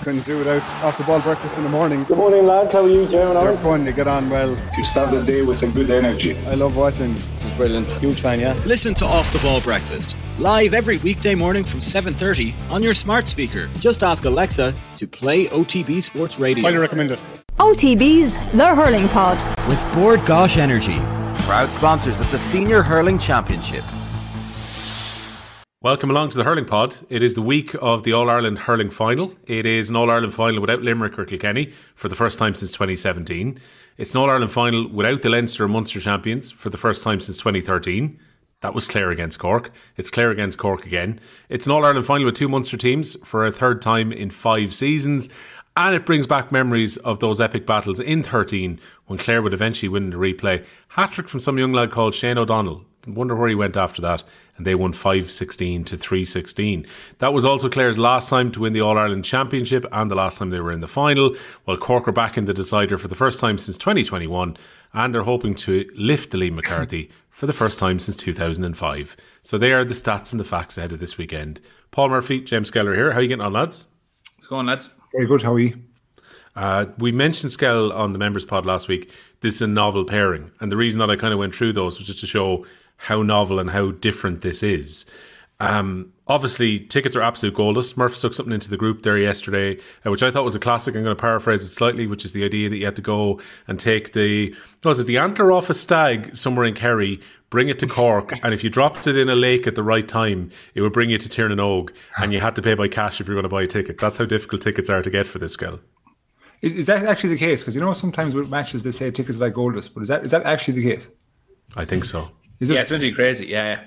couldn't do without off the ball breakfast in the mornings. Good morning, lads. How are you, Jay? They're fun, they get on well. You start the day with a good energy. I love watching. It's brilliant. Huge fan, yeah. Listen to Off the Ball Breakfast, live every weekday morning from 7:30 on your smart speaker. Just ask Alexa to play OTB Sports Radio. Highly recommend it. OTB's The Hurling Pod. With Bord Gosh Energy, proud sponsors of the Senior Hurling Championship. Welcome along to the Hurling Pod. It is the week of the All-Ireland Hurling Final. It is an All-Ireland Final without Limerick or Kilkenny for the first time since 2017. It's an All-Ireland Final without the Leinster and Munster champions for the first time since 2013. That was Clare against Cork. It's Clare against Cork again. It's an All-Ireland Final with two Munster teams for a third time in 5 seasons. And it brings back memories of those epic battles in 13 when Clare would eventually win the replay. Hat-trick from some young lad called Shane O'Donnell. Wonder where he went after that. And they won 5-16 to 3-16. That was also Clare's last time to win the All-Ireland Championship and the last time they were in the final. While Cork are back in the decider for the first time since 2021. And they're hoping to lift the Liam McCarthy for the first time since 2005. So they are the stats and the facts ahead of this weekend. Paul Murphy, James Skeller here. How are you getting on, lads? What's going on, lads? Very good, how are you? We mentioned Skell on the members pod last week. This is a novel pairing, and the reason that I kind of went through those was just to show how novel and how different this is. Obviously, tickets are absolute gold dust. Murph stuck something into the group there yesterday, which I thought was a classic. I'm going to paraphrase it slightly, which is the idea that you had to go and take the antler off a stag somewhere in Kerry, bring it to Cork, and if you dropped it in a lake at the right time, it would bring you to Tiernan-Og, and you had to pay by cash if you're going to buy a ticket. That's how difficult tickets are to get for this, Skell. Is that actually the case? Because sometimes with matches they say tickets are like gold dust, but is that actually the case? I think so. It's going to be crazy. Yeah.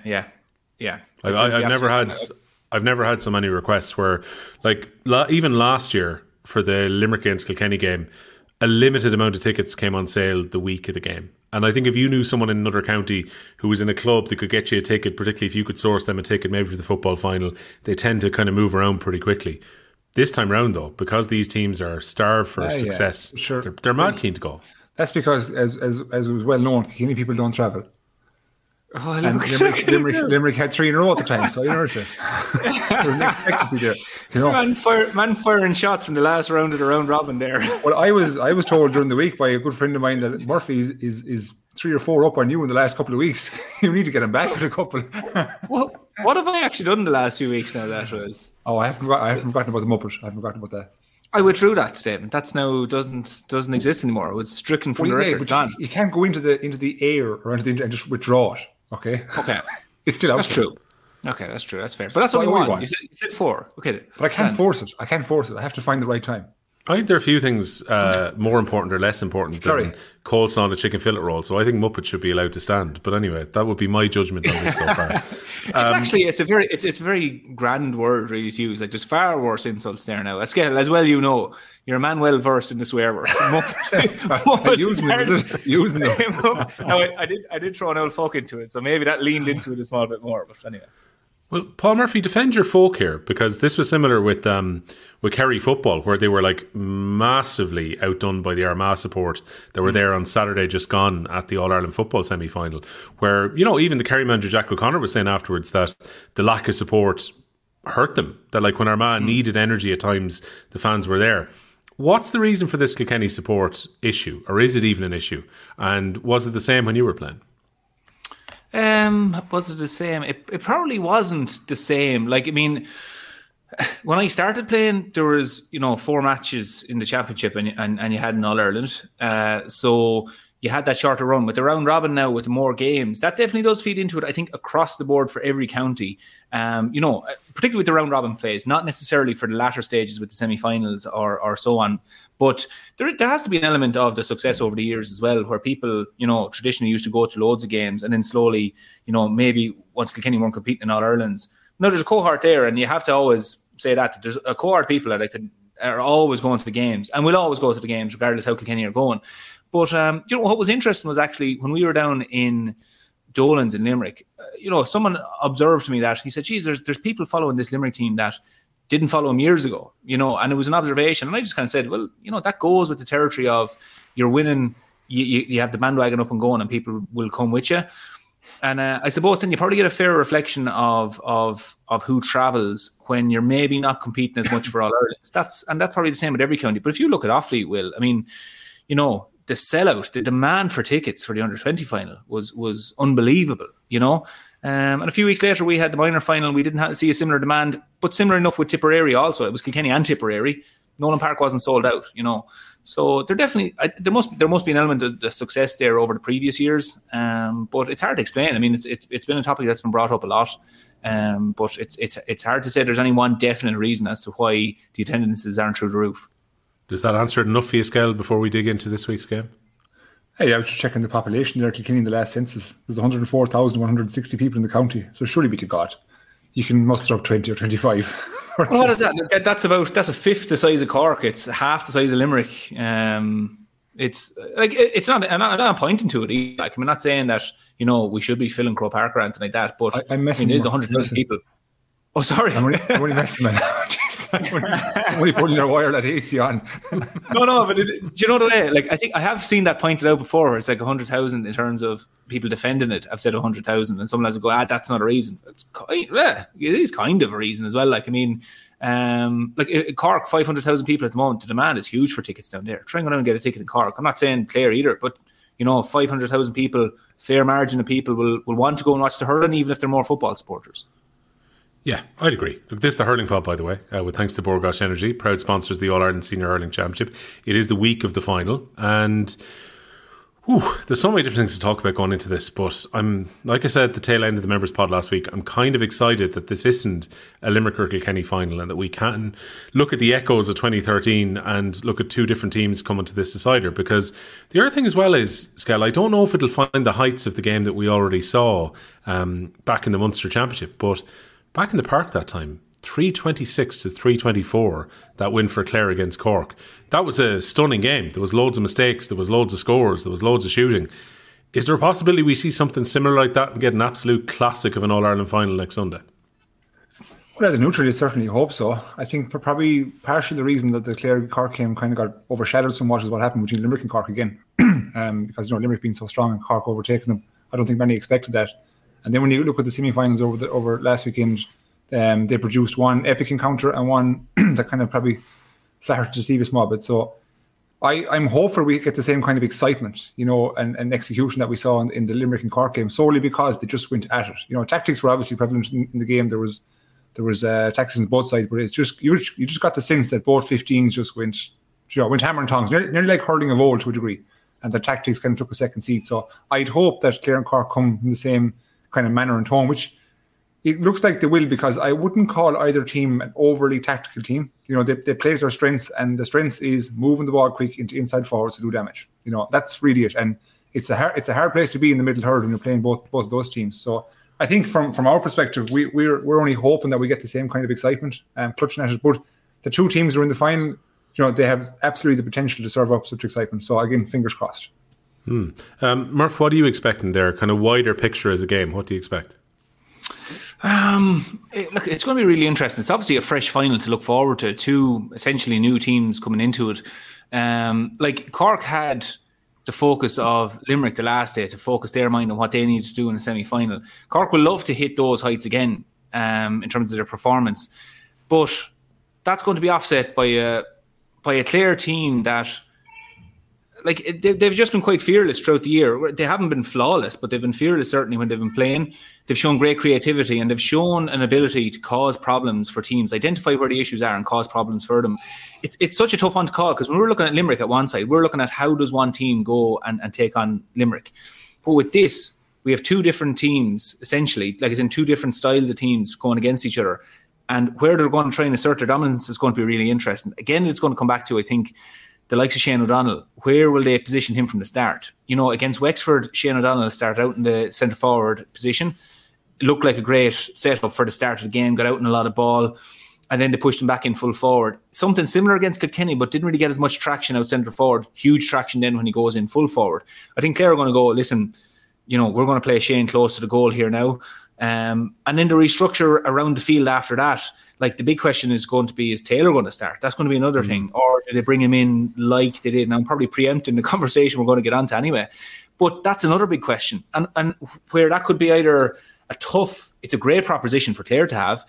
I've never had so many requests where, like, even last year for the Limerick against Kilkenny game, a limited amount of tickets came on sale the week of the game. And I think if you knew someone in another county who was in a club that could get you a ticket, particularly if you could source them a ticket maybe for the football final, they tend to kind of move around pretty quickly. This time round, though, because these teams are starved for success, sure. they're mad keen to go. That's because, as was well known, Kilkenny people don't travel. Oh, and Limerick had 3 in a row at the time, so you know yourself. There was an expectancy there. Man firing shots from the last round of the round robin there. Well, I was told during the week by a good friend of mine that Murphy is 3 or 4 up on you in the last couple of weeks. You need to get him back with a couple. Well, what have I actually done in the last few weeks now? That was. Oh, I haven't forgotten about the Muppet. I haven't forgotten about that. I withdrew that statement. That's now doesn't exist anymore. It was stricken from the record. But you can't go into the air or anything and just withdraw it. Okay. It's still out. That's true. Okay, that's true. That's fair. But that's only one. You said 4. Okay. But I can't force it. I have to find the right time. I think there are a few things more important or less important than coleslaw and a chicken fillet roll. So I think Muppet should be allowed to stand. But anyway, that would be my judgment on this so far. It's a very grand word really to use. Like there's far worse insults there now. As well, you're a man well versed in the swear word. Using them. No, I did throw an old fuck into it, so maybe that leaned into it a small bit more. But anyway. Well, Paul Murphy, defend your folk here, because this was similar with Kerry football, where they were like massively outdone by the Armagh support that were there on Saturday just gone at the All-Ireland football semi-final, where, even the Kerry manager Jack O'Connor was saying afterwards that the lack of support hurt them, that like when Armagh needed energy at times, the fans were there. What's the reason for this Kilkenny support issue, or is it even an issue? And was it the same when you were playing? Was it the same? It probably wasn't the same. Like, I mean, when I started playing, there was 4 matches in the championship, and you had an All Ireland. So you had that shorter run with the round robin now with more games. That definitely does feed into it. I think across the board for every county. Particularly with the round robin phase, not necessarily for the latter stages with the semi-finals or so on. But there has to be an element of the success over the years as well, where people, traditionally used to go to loads of games and then slowly, maybe once Kilkenny weren't competing in All Irelands. No, there's a cohort there, and you have to always say that there's a cohort of people that are always going to the games and will always go to the games regardless how Kilkenny are going. But what was interesting was actually when we were down in Dolan's in Limerick, someone observed to me that he said, geez, there's people following this Limerick team that didn't follow him years ago, and it was an observation. And I just kind of said, well, that goes with the territory of you're winning, you have the bandwagon up and going and people will come with you. And I suppose then you probably get a fair reflection of who travels when you're maybe not competing as much for All Ireland. That's probably the same with every county. But if you look at Offaly, Will, I mean, you know, the sellout, the demand for tickets for the under-20 final was unbelievable, you know. And a few weeks later, we had the minor final. We didn't see a similar demand, but similar enough with Tipperary also. It was Kilkenny and Tipperary. Nolan Park wasn't sold out, you know. So there must be an element of the success there over the previous years, but it's hard to explain. I mean, it's been a topic that's been brought up a lot, but it's hard to say there's any one definite reason as to why the attendances aren't through the roof. Does that answer it enough for you, Skell, before we dig into this week's game? Hey, I was just checking the population there, Kilkenny in the last census. There's 104,160 people in the county, so surely be to God, you can muster up 20 or 25. Well, what is that? That's a fifth the size of Cork. It's half the size of Limerick. It's like it's not. I'm not pointing to it either. Like, I'm not saying that, you know, we should be filling Croke Park or anything like that. But it is 100,000 people. Oh, sorry. I'm only messing, man. I'm only putting your wire that AC on. No, but do you know the way? Like, I think I have seen that pointed out before. Where it's like 100,000 in terms of people defending it. I've said 100,000, and someone else will go, that's not a reason. It is kind of a reason as well. Like, I mean, like in Cork, 500,000 people at the moment. The demand is huge for tickets down there. Try and go down and get a ticket in Cork. I'm not saying Clare either, but you know, 500,000 people, fair margin of people will want to go and watch the hurling, even if they're more football supporters. Yeah, I'd agree. Look, this is the Hurling Pod, by the way, with thanks to Borgosh Energy, proud sponsors of the All-Ireland Senior Hurling Championship. It is the week of the final, and there's so many different things to talk about going into this, but I'm, like I said at the tail end of the Members Pod last week, I'm kind of excited that this isn't a Limerick or Kilkenny final, and that we can look at the echoes of 2013 and look at two different teams coming to this decider, because the other thing as well is, Skell, I don't know if it'll find the heights of the game that we already saw back in the Munster Championship, but back in the park that time, 326 to 324, that win for Clare against Cork. That was a stunning game. There was loads of mistakes, there was loads of scores, there was loads of shooting. Is there a possibility we see something similar like that and get an absolute classic of an All-Ireland final next Sunday? Well, as a neutral, you certainly hope so. I think probably partially the reason that the Clare-Cork game kind of got overshadowed somewhat is what happened between Limerick and Cork again. Because, you know, Limerick being so strong and Cork overtaking them, I don't think many expected that. And then when you look at the semi-finals over last weekend, they produced one epic encounter and one that kind of probably flattered to deceive us more a bit. So I'm hopeful we get the same kind of excitement, you know, and execution that we saw in the Limerick and Cork game, solely because they just went at it. You know, tactics were obviously prevalent in the game. There was tactics on both sides, but it's just you just got the sense that both 15s just went hammer and tongs, nearly like hurling of old to a degree, and the tactics kind of took a second seat. So I'd hope that Clare and Cork come in the same kind of manner and tone, which it looks like they will, because I wouldn't call either team an overly tactical team. You know, they play to their strengths, and the strengths is moving the ball quick into inside forwards to do damage. You know, that's really it. And it's a hard place to be in the middle third when you're playing both of those teams. So I think from our perspective, we're only hoping that we get the same kind of excitement clutching at it. But the two teams who are in the final, you know, they have absolutely the potential to serve up such excitement. So again, fingers crossed. Murph, what are you expecting there? Kind of wider picture as a game. What do you expect? Look, it's going to be really interesting. It's obviously a fresh final to look forward to. Two essentially new teams coming into it. Like Cork had the focus of Limerick the last day to focus their mind on what they need to do in the semi-final. Cork will love to hit those heights again in terms of their performance, but that's going to be offset by a Clare team that, like, they've just been quite fearless throughout the year. They haven't been flawless, but they've been fearless certainly when they've been playing. They've shown great creativity, and they've shown an ability to cause problems for teams, identify where the issues are and cause problems for them. It's such a tough one to call, because when we're looking at Limerick at one side, we're looking at how does one team go and take on Limerick. But with this, we have two different teams, essentially, like it's in two different styles of teams going against each other. And where they're going to try and assert their dominance is going to be really interesting. Again, it's going to come back to, I think, the likes of Shane O'Donnell. Where will they position him from the start? You know, against Wexford, Shane O'Donnell started out in the centre forward position. It looked like a great setup for the start of the game, got out in a lot of ball, and then they pushed him back in full forward. Something similar against Kilkenny, but didn't really get as much traction out centre forward. Huge traction then when he goes in full forward. I think Clare are going to go, listen, you know, we're going to play Shane close to the goal here now. And then the restructure around the field after that. Like, the big question is going to be, is Taylor going to start? That's going to be another thing. Or do they bring him in like they did? And I'm probably preempting the conversation we're going to get onto anyway. But that's another big question. And where that could be either it's a great proposition for Clare to have.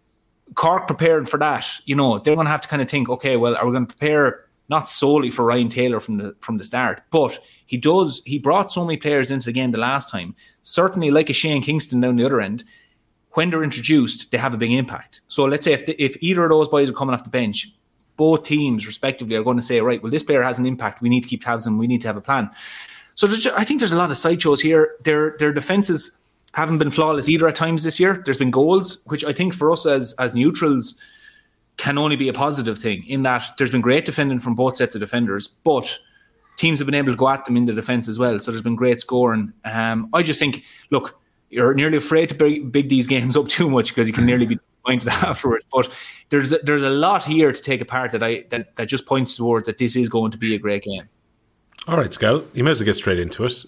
Cork preparing for that, they're going to have to kind of think, okay, well, are we going to prepare not solely for Ryan Taylor from the start, but he brought so many players into the game the last time. Certainly, like a Shane Kingston down the other end, when they're introduced, they have a big impact. So let's say if either of those boys are coming off the bench, both teams respectively are going to say, right, well, this player has an impact. We need to keep tabs on him. We need to have a plan. So I think there's a lot of sideshows here. Their defences haven't been flawless either at times this year. There's been goals, which I think for us as neutrals can only be a positive thing, in that there's been great defending from both sets of defenders, but teams have been able to go at them in the defence as well. So there's been great scoring. I just think, look, you're nearly afraid to big these games up too much because you can nearly be disappointed afterwards. But there's a lot here to take apart that just points towards that this is going to be a great game. All right, Scal, you might as well get straight into it.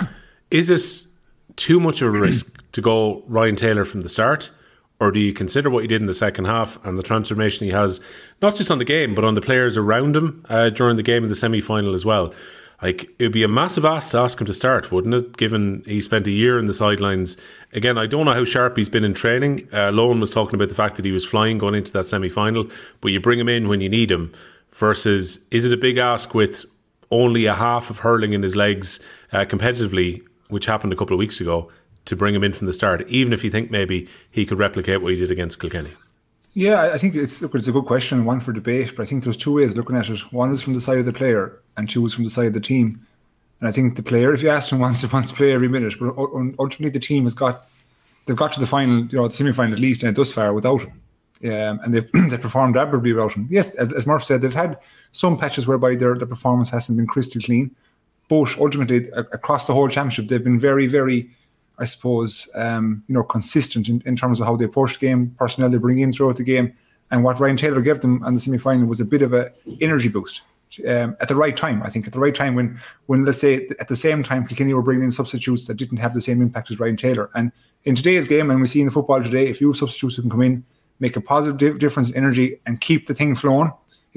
Is this too much of a risk to go Ryan Taylor from the start, or do you consider what he did in the second half and the transformation he has, not just on the game, but on the players around him during the game in the semi-final as well? Like, it would be a massive ask to ask him to start, wouldn't it, given he spent a year in the sidelines. Again, I don't know how sharp he's been in training. Lohan was talking about the fact that he was flying going into that semi-final, but you bring him in when you need him, versus, is it a big ask with only a half of hurling in his legs competitively, which happened a couple of weeks ago, to bring him in from the start, even if you think maybe he could replicate what he did against Kilkenny? Yeah, I think it's a good question, one for debate, but I think there's two ways of looking at it. One is from the side of the player, and two is from the side of the team. And I think the player, if you ask him, wants to play every minute, but ultimately the team they've got to the final, the semi-final at least, and thus far without him. And they've performed admirably without him. Yes, as Murph said, they've had some patches whereby their performance hasn't been crystal clean, but ultimately across the whole championship, they've been very, very, I suppose, consistent in terms of how they approach the game, personnel they bring in throughout the game, and what Ryan Taylor gave them on the semi-final was a bit of an energy boost at the right time. I think at the right time when let's say at the same time Kilkenny were bringing in substitutes that didn't have the same impact as Ryan Taylor. And in today's game, and we see in the football today, if you have substitutes who can come in, make a positive difference in energy and keep the thing flowing,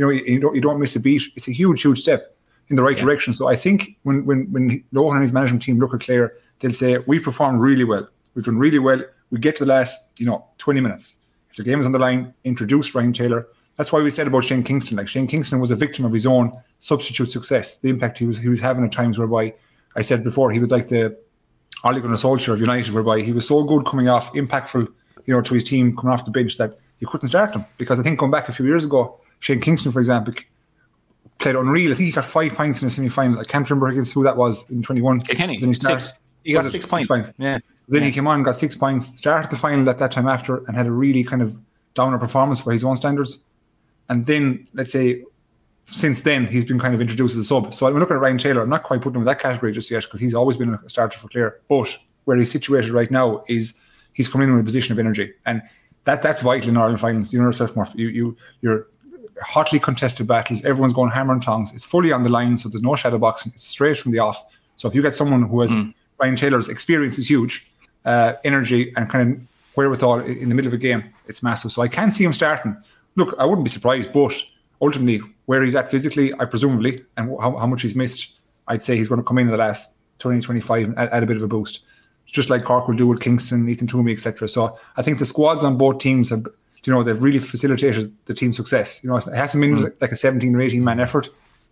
you don't miss a beat. It's a huge, huge step in the right direction. So I think when Lohan and his management team look at Clare, they'll say, we performed really well. We've done really well. We get to the last, 20 minutes. If the game is on the line, introduce Ryan Taylor. That's why we said about Shane Kingston. Like, Shane Kingston was a victim of his own substitute success. The impact he was having at times, whereby I said before, he was like the Ole Gunnar Solskjaer of United, whereby he was so good coming off, impactful, to his team coming off the bench, that you couldn't start him. Because I think going back a few years ago, Shane Kingston, for example, played unreal. I think he got 5 points in the semi-final. I can't remember against who that was in 21. Kilkenny. He got 6 points. Yeah. Then he came on, got 6 points, started the final at that time after, and had a really kind of downer performance for his own standards. And then, let's say, since then, he's been kind of introduced as a sub. So I'm looking at Ryan Taylor. I'm not quite putting him in that category just yet, because he's always been a starter for Clare. But where he's situated right now is he's coming in a position of energy. And that's vital in Ireland finals. You know yourself, Murph. You're hotly contested battles. Everyone's going hammer and tongs. It's fully on the line, so there's no shadow boxing. It's straight from the off. So if you get someone who has Ryan Taylor's experience is huge, energy and kind of wherewithal in the middle of a game, it's massive. So I can see him starting. Look, I wouldn't be surprised, but ultimately where he's at physically, presumably, and how much he's missed, I'd say he's going to come in the last 20-25 and add a bit of a boost, just like Cork will do with Kingston, Ethan Toomey, etc. So I think the squads on both teams have, they've really facilitated the team's success. It hasn't been like a 17 or 18 man effort.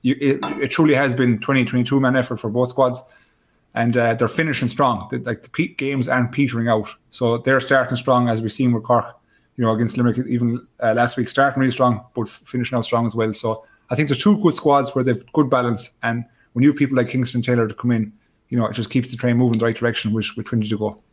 It truly has been 20-22 man effort for both squads, and they're finishing strong. The peak games aren't petering out, so they're starting strong, as we've seen with Cork, against Limerick even last week, starting really strong but finishing out strong as well. So I think there's two good squads where they've good balance, and when you have people like Kingston Taylor to come in, it just keeps the train moving in the right direction with 20 to go.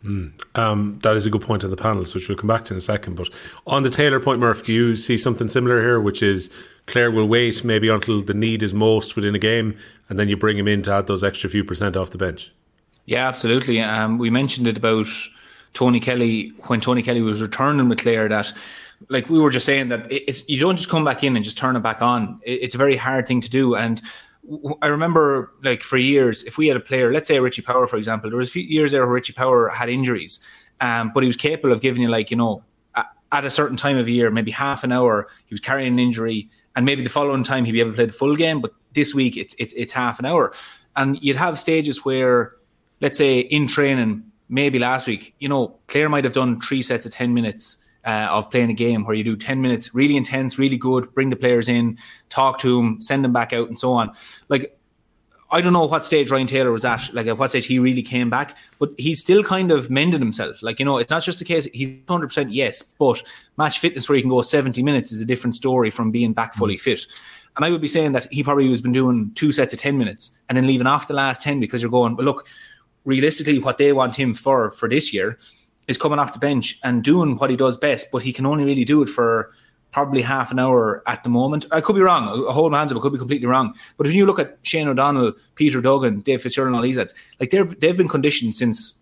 That is a good point on the panels, which we'll come back to in a second. But on the Taylor point, Murph, do you see something similar here, which is Clare will wait maybe until the need is most within a game, and then you bring him in to add those extra few % off the bench? Yeah, absolutely. We mentioned it about Tony Kelly when Tony Kelly was returning with Clare, that like we were just saying that you don't just come back in and just turn it back on. It's a very hard thing to do. And I remember, like, for years, if we had a player, let's say Richie Power, for example, there was a few years there where Richie Power had injuries, but he was capable of giving you, at a certain time of year, maybe half an hour, he was carrying an injury, and maybe the following time he'd be able to play the full game, but this week it's half an hour. And you'd have stages where, let's say in training, maybe last week, Clare might have done 3 sets of 10 minutes of playing a game where you do 10 minutes, really intense, really good, bring the players in, talk to them, send them back out and so on. Like, I don't know what stage Ryan Taylor was at, like at what stage he really came back, but he's still kind of mended himself. Like, it's not just a case, he's 100% yes, but match fitness where he can go 70 minutes is a different story from being back fully fit. And I would be saying that he probably has been doing 2 sets of 10 minutes and then leaving off the last 10 because you're going, well, look, realistically, what they want him for this year is coming off the bench and doing what he does best, but he can only really do it for probably half an hour at the moment. I could be wrong. I hold my hands up. I could be completely wrong. But if you look at Shane O'Donnell, Peter Duggan, Dave Fitzgerald, and all these lads, like they've been conditioned since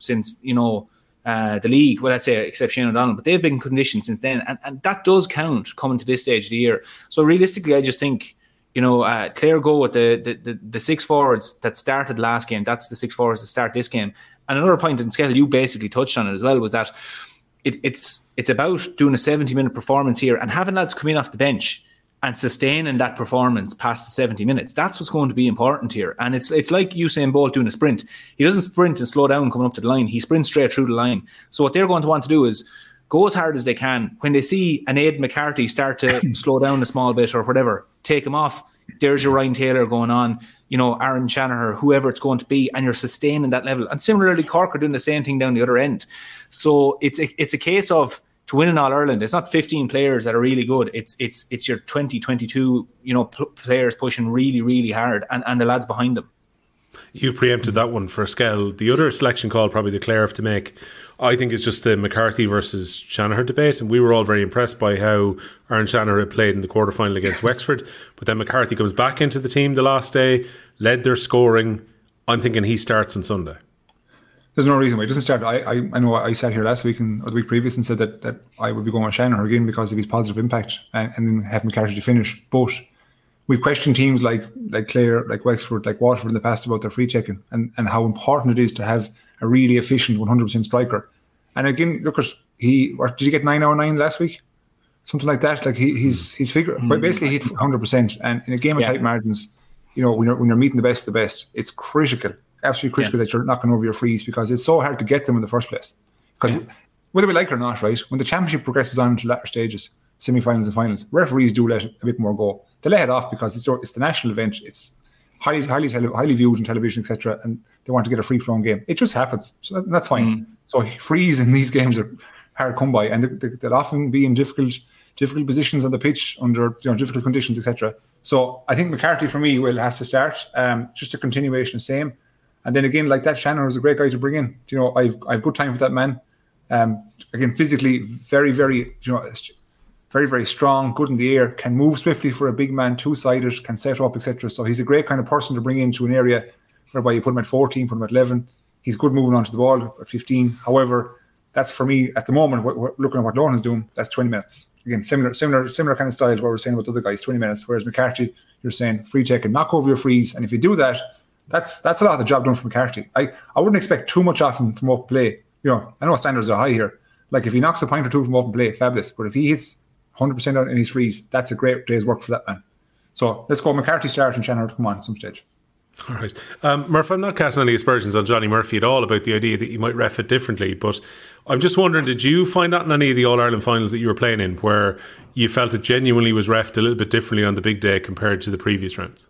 the league. Well, let's say except Shane O'Donnell, but they've been conditioned since then, and that does count coming to this stage of the year. So realistically, I just think Clare go with the 6 forwards that started last game. That's the 6 forwards that start this game. And another point, and Skell, you basically touched on it as well, was that it's about doing a 70-minute performance here and having lads come in off the bench and sustaining that performance past the 70 minutes. That's what's going to be important here. And it's like Usain Bolt doing a sprint. He doesn't sprint and slow down coming up to the line. He sprints straight through the line. So what they're going to want to do is go as hard as they can. When they see an Aidan McCarthy start to slow down a small bit or whatever, take him off. There's your Ryan Taylor going on, Aaron Shanahan, whoever it's going to be, and you're sustaining that level. And similarly, Cork are doing the same thing down the other end. So it's a case of, to win an All-Ireland, it's not 15 players that are really good. It's your 20, 22, players pushing really, really hard and the lads behind them. You've preempted that one for Skell. The other selection call probably the Clare have to make, I think, is just the McCarthy versus Shanahan debate. And we were all very impressed by how Aaron Shanahan had played in the quarterfinal against Wexford. But then McCarthy comes back into the team the last day, led their scoring. I'm thinking he starts on Sunday. There's no reason why he doesn't start. I know I sat here last week and the week previous and said that I would be going on Shanahan again because of his positive impact and then have McCarthy to finish. But we've questioned teams like Clare, like Wexford, like Waterford in the past about their free checking and how important it is to have a really efficient 100% striker. And again, look at did he get 9 out of 9 last week? Something like that. Like his figure, but basically hit 100%. And in a game of tight margins, when you're meeting the best, it's critical, absolutely critical that you're knocking over your frees because it's so hard to get them in the first place. Because whether we like it or not, right, when the championship progresses on to latter stages, semi-finals and finals, referees do let a bit more go. They let it off because it's the national event. It's highly viewed on television, etc., and they want to get a free-flowing game. It just happens, so that's fine. So frees in these games are hard to come by, and they'll often be in difficult positions on the pitch under difficult conditions, etc. So I think McCarthy for me has to start. Just a continuation of same, and then again like that, Shannon was a great guy to bring in. I've good time for that man. Again, physically very, very very, very strong, good in the air, can move swiftly for a big man, two-sided, can set up, etc. So he's a great kind of person to bring into an area whereby you put him at 14, put him at 11. He's good moving onto the ball at 15. However, that's for me at the moment, we're looking at what Lohan is doing, that's 20 minutes. Again, similar kind of style to what we're saying about the other guys, 20 minutes. Whereas McCarthy, you're saying free check and knock over your frees. And if you do that, that's a lot of the job done for McCarthy. I wouldn't expect too much off him from open play. I know standards are high here. Like if he knocks a point or two from open play, fabulous. But if he hits 100% out in his frees, that's a great day's work for that man. So let's go McCarthy start and Shannon to come on at some stage. All right. Murph, I'm not casting any aspersions on Johnny Murphy at all about the idea that you might ref it differently, but I'm just wondering, did you find that in any of the All-Ireland finals that you were playing in where you felt it genuinely was refed a little bit differently on the big day compared to the previous rounds?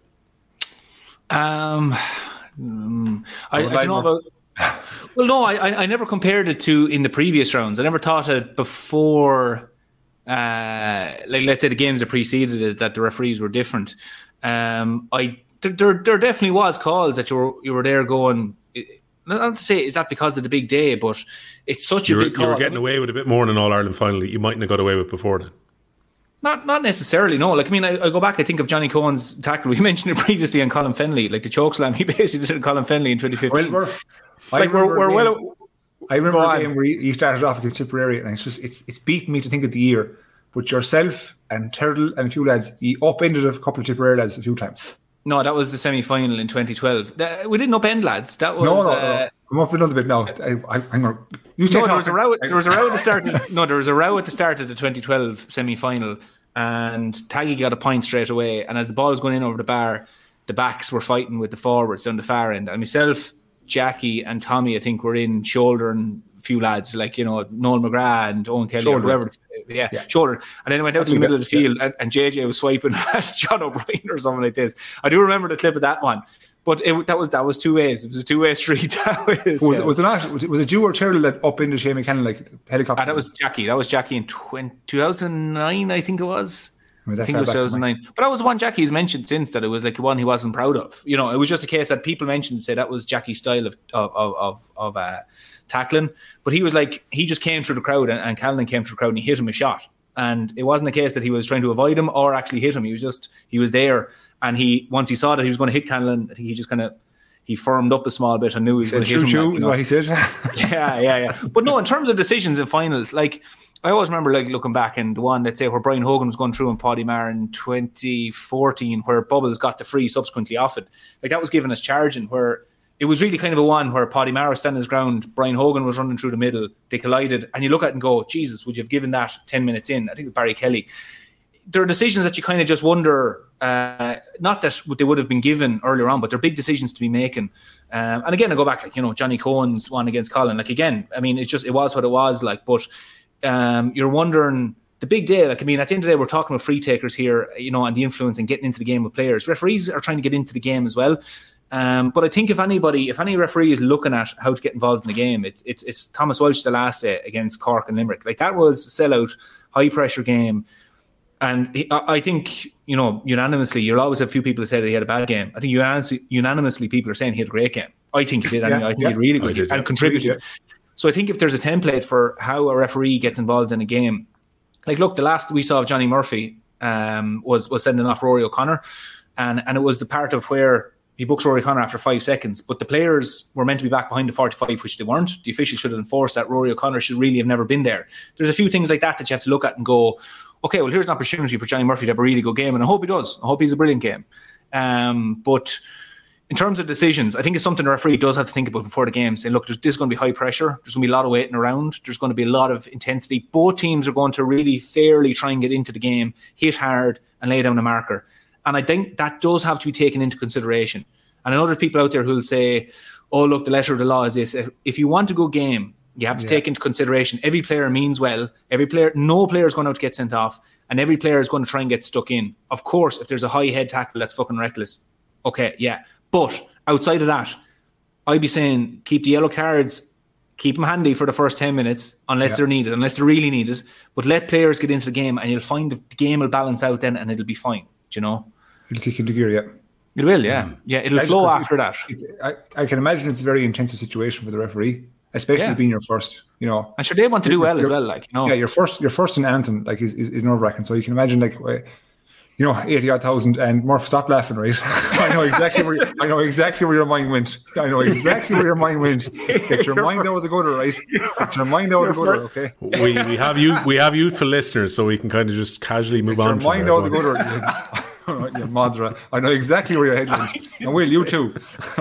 I don't know about... Well, no, I never compared it to in the previous rounds. I never thought it before... let's say the games that preceded it, that the referees were different. There definitely was calls that you were there going. Not to say is that because of the big day, but it's such a big call. You were getting away with a bit more in an All-Ireland final that you mightn't have got away with before then. Not necessarily, no. Like, I mean, I go back, I think of Johnny Cohen's tackle. We mentioned it previously on Colin Fennelly, like the choke slam he basically did on Colin Fennelly in 2015. I remember a game where he started off against Tipperary, and it's beaten me to think of the year. But yourself and Turtle and a few lads, he upended a couple of Tipperary lads a few times. No, that was the semi-final in 2012. We didn't upend lads. That was no. I'm up another bit now. Hang on. There was a row at the start. There was a row at the start of the 2012 semi-final, and Taggy got a point straight away. And as the ball was going in over the bar, the backs were fighting with the forwards down the far end. And myself, Jackie and Tommy, I think, were in shouldering a few lads, like, Noel McGrath and Owen Kelly or whoever. Yeah, shoulder. And then I went out to the middle of the field and JJ was swiping at John O'Brien or something like this. I do remember the clip of that one. But that was two ways. It was a two-way street. Was it you or Terrell that up into Shane McKenna like helicopter? That was Jackie. That was Jackie in 2009, I think it was. I think it was 2009. But that was one Jackie's mentioned since, that it was like one he wasn't proud of. It was just a case that people mentioned, say that was Jackie's style of tackling. But he was like, he just came through the crowd and Callan came through the crowd and he hit him a shot. And it wasn't a case that he was trying to avoid him or actually hit him. He was there. And once he saw that he was going to hit Callan, I think he just he firmed up a small bit and knew he was going to hit him. Is what he said. Yeah. But no, in terms of decisions in finals, like, I always remember like looking back and the one, let's say, where Brian Hogan was going through in Paddy Maher in 2014, where Bubbles got the free subsequently off it. Like, that was given as charging, where it was really kind of a one where Paddy Maher was standing his ground, Brian Hogan was running through the middle, they collided, and you look at it and go, Jesus, would you have given that 10 minutes in? I think with Barry Kelly. There are decisions that you kind of just wonder, not that they would have been given earlier on, but they're big decisions to be making. And again, I go back, like, Johnny Cohen's one against Colin. Like, again, I mean, it was what it was, like, but you're wondering the big day. Like, I mean, at the end of the day, we're talking about free takers here, and the influence and getting into the game with players. Referees are trying to get into the game as well. But I think if any referee is looking at how to get involved in the game, it's Thomas Welsh the last day against Cork and Limerick. Like, that was a sellout, high pressure game. And I think, unanimously, you'll always have a few people who say that he had a bad game. I think unanimously people are saying he had a great game. I think he did. I think he really good and contributed. So I think if there's a template for how a referee gets involved in a game, like, look, the last we saw of Johnny Murphy was sending off Rory O'Connor, and it was the part of where he books Rory O'Connor after 5 seconds, but the players were meant to be back behind the 45, which they weren't. The officials should have enforced that. Rory O'Connor should really have never been there. There's a few things like that you have to look at and go, okay, well, here's an opportunity for Johnny Murphy to have a really good game, and I hope he does. I hope he's a brilliant game. But in terms of decisions, I think it's something the referee does have to think about before the game, saying, look, this is going to be high pressure. There's going to be a lot of waiting around. There's going to be a lot of intensity. Both teams are going to really fairly try and get into the game, hit hard, and lay down a marker. And I think that does have to be taken into consideration. And I know there's people out there who will say, oh, look, the letter of the law is this. If you want a good game, you have to take into consideration every player means well. No player is going to get sent off, and every player is going to try and get stuck in. Of course, if there's a high head tackle, that's fucking reckless. Okay, yeah. But outside of that, I'd be saying keep the yellow cards, keep them handy for the first 10 minutes, unless they're needed, unless they're really needed. But let players get into the game, and you'll find the game will balance out then, and it'll be fine. Do you know? It'll kick into gear, yeah. It will, yeah. Yeah, it'll flow after that. I can imagine it's a very intensive situation for the referee, especially being your first, And sure, they want to do well as well, like, Yeah, your first in anything, like, is nerve-wracking. So you can imagine, like, 80,000, and Murph, stop laughing, right? I know exactly where your mind went. Get your mind out of the gutter, right? Get your mind out of the gutter, okay? We have youthful listeners, so we can kind of just casually move on. Get your mind out of the gutter. Your Madra. I know exactly where your head went. And Will, you too.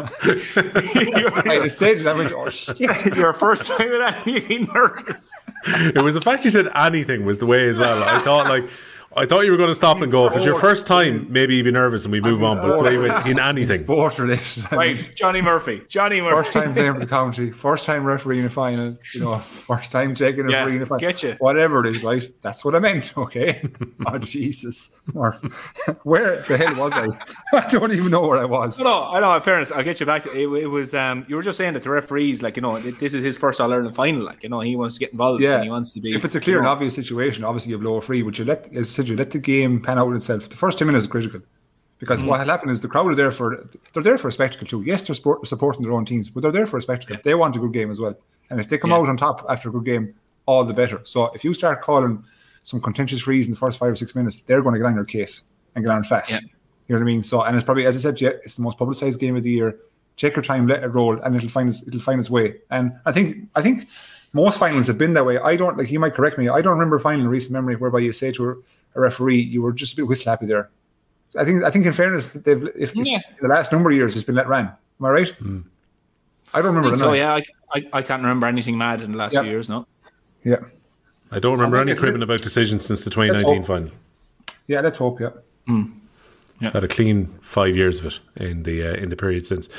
I just said it. I went, oh shit. Your first time with anything nervous. It was the fact you said anything was the way as well. I thought you were going to stop and go. If it's your first time, maybe you'd be nervous and we move on. But it's the way you went in anything. Sport related. Right, Johnny Murphy. First time playing for the county. First time refereeing a final. First time taking a referee in a final. Get you. Whatever it is, right? That's what I meant. Okay. Oh Jesus, Murph. Where the hell was I? I don't even know where I was. No, I know. In fairness, I'll get you back. It was. You were just saying that the referees, like, this is his first All-Ireland final. Like, he wants to get involved. Yeah. And he wants to be. If it's a clear and obvious situation, obviously you blow a free, but you let the game pan out itself. The first 10 minutes is critical, because what will happen is the crowd are there for a spectacle too. Yes, they're supporting their own teams, but they're there for a spectacle. Yeah. They want a good game as well, and if they come out on top after a good game, all the better. So if you start calling some contentious frees in the first 5 or 6 minutes, they're going to get on your case and get on fast. Yeah. You know what I mean? So, and it's probably, as I said, it's the most publicized game of the year. Take your time, let it roll, and it'll find its way. And I think most finals have been that way. You might correct me, I don't remember a final in recent memory whereby you say to a referee, you were just a bit whistle happy there. I think in fairness, the last number of years it's been let run. Am I right? I don't remember. So yeah, I can't remember anything mad in the last few years. No. Yeah. I don't remember any cribbing about decisions since the 2019 final. Yeah, let's hope. Yeah. Had a clean 5 years of it in the period since.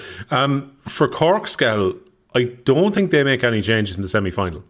For Cork, Scal, I don't think they make any changes in the semi-final.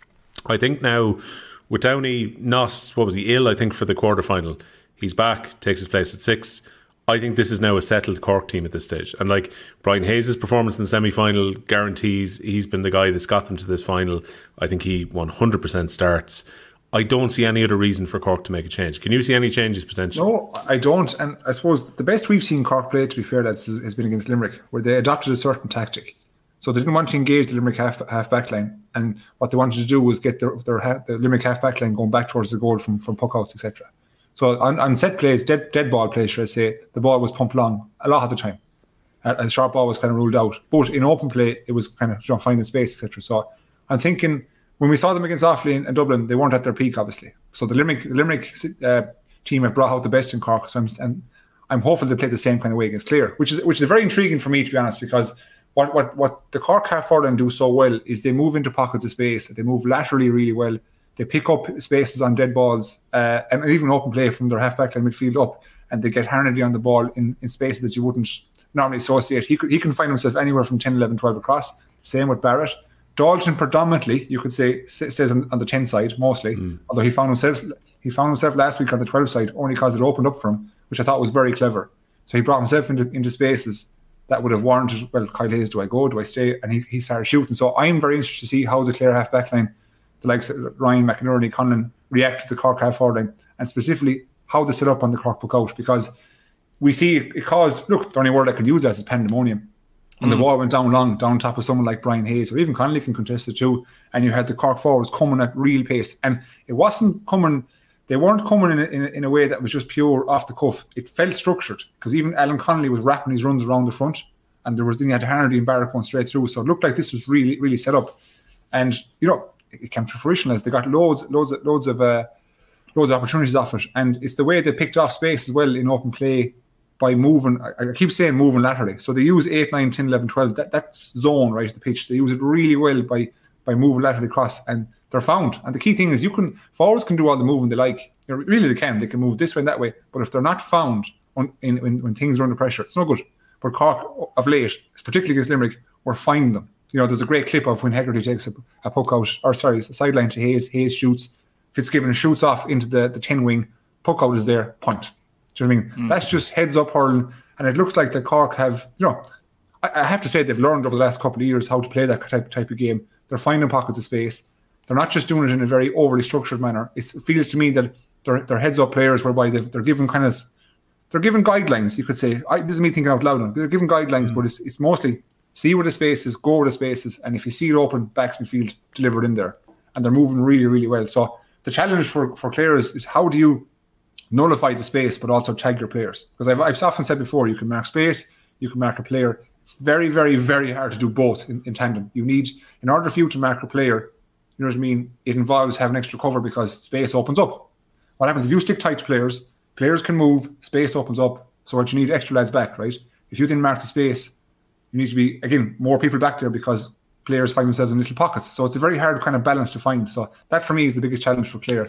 I think now with Downey not, ill, I think, for the quarter-final. He's back, takes his place at 6. I think this is now a settled Cork team at this stage. And like Brian Hayes' performance in the semi-final guarantees he's been the guy that's got them to this final. I think he 100% starts. I don't see any other reason for Cork to make a change. Can you see any changes potentially? No, I don't. And I suppose the best we've seen Cork play, to be fair, has been against Limerick, where they adopted a certain tactic. So they didn't want to engage the Limerick half back line. And what they wanted to do was get the Limerick half back line going back towards the goal from puck outs, etc. So on set plays, dead ball plays, should I say, the ball was pumped long a lot of the time. And short ball was kind of ruled out. But in open play, it was kind of finding space, etc. So I'm thinking, when we saw them against Offaly and Dublin, they weren't at their peak, obviously. So the Limerick team have brought out the best in Cork. So I'm hopeful they play the same kind of way against Clare, which is very intriguing for me, to be honest, because what the Cork half forward do so well is they move into pockets of space. They move laterally really well. They pick up spaces on dead balls and even open play from their half back line midfield up, and they get Harnedy on the ball in spaces that you wouldn't normally associate. He can find himself anywhere from 10, 11, 12 across. Same with Barrett. Dalton predominantly, you could say, stays on the 10 side mostly, although he found himself last week on the 12 side only because it opened up for him, which I thought was very clever. So he brought himself into spaces that would have warranted, well, Kyle Hayes, do I go, do I stay? And he started shooting. So I'm very interested to see how the Clare half back line, the likes of Ryan, McInerney, Conlon, react to the Cork half forward line, and specifically how they set up on the Cork puck out, because we see it caused, look, the only word I could use that is pandemonium. And the ball went down long, down top of someone like Brian Hayes, or even Connolly can contest it too. And you had the Cork forwards coming at real pace. And it wasn't coming, they weren't coming in a way that was just pure off the cuff. It felt structured, because even Alan Connolly was wrapping his runs around the front. And then you had Harnedy and Barrett going straight through. So it looked like this was really, really set up. And, it came to fruition as they got loads of opportunities off it. And it's the way they picked off space as well in open play, by moving, I keep saying moving laterally. So they use 8, 9, 10, 11, 12, that zone right at the pitch. They use it really well by moving laterally across, and they're found. And the key thing is forwards can do all the moving they like. Really they can move this way and that way. But if they're not found when things are under pressure, it's no good. But Cork of late, particularly against Limerick, we're finding them. There's a great clip of when Hegarty takes a puck out, a sideline to Hayes shoots, Fitzgibbon shoots off into the 10 wing, puck out is there, point. Do you know what I mean? That's just heads up hurling, and it looks like the Cork have, I have to say they've learned over the last couple of years how to play that type of game. They're finding pockets of space. They're not just doing it in a very overly structured manner. It feels to me that they're heads up players, whereby they're given guidelines. You could say, this is me thinking out loud now. They're given guidelines, but it's mostly see where the space is, go where the space is, and if you see it open, backs midfield, deliver it in there, and they're moving really, really well. So the challenge for Clare is how do you nullify the space but also tag your players? Because I've often said before, you can mark space, you can mark a player. It's very, very, very hard to do both in tandem. You need, in order for you to mark a player, you know what I mean, it involves having extra cover because space opens up. What happens if you stick tight to players can move, space opens up, so what you need extra lads back, right? If you didn't mark the space, you need to be, again, more people back there because players find themselves in little pockets. So it's a very hard kind of balance to find. So that for me is the biggest challenge for Clare.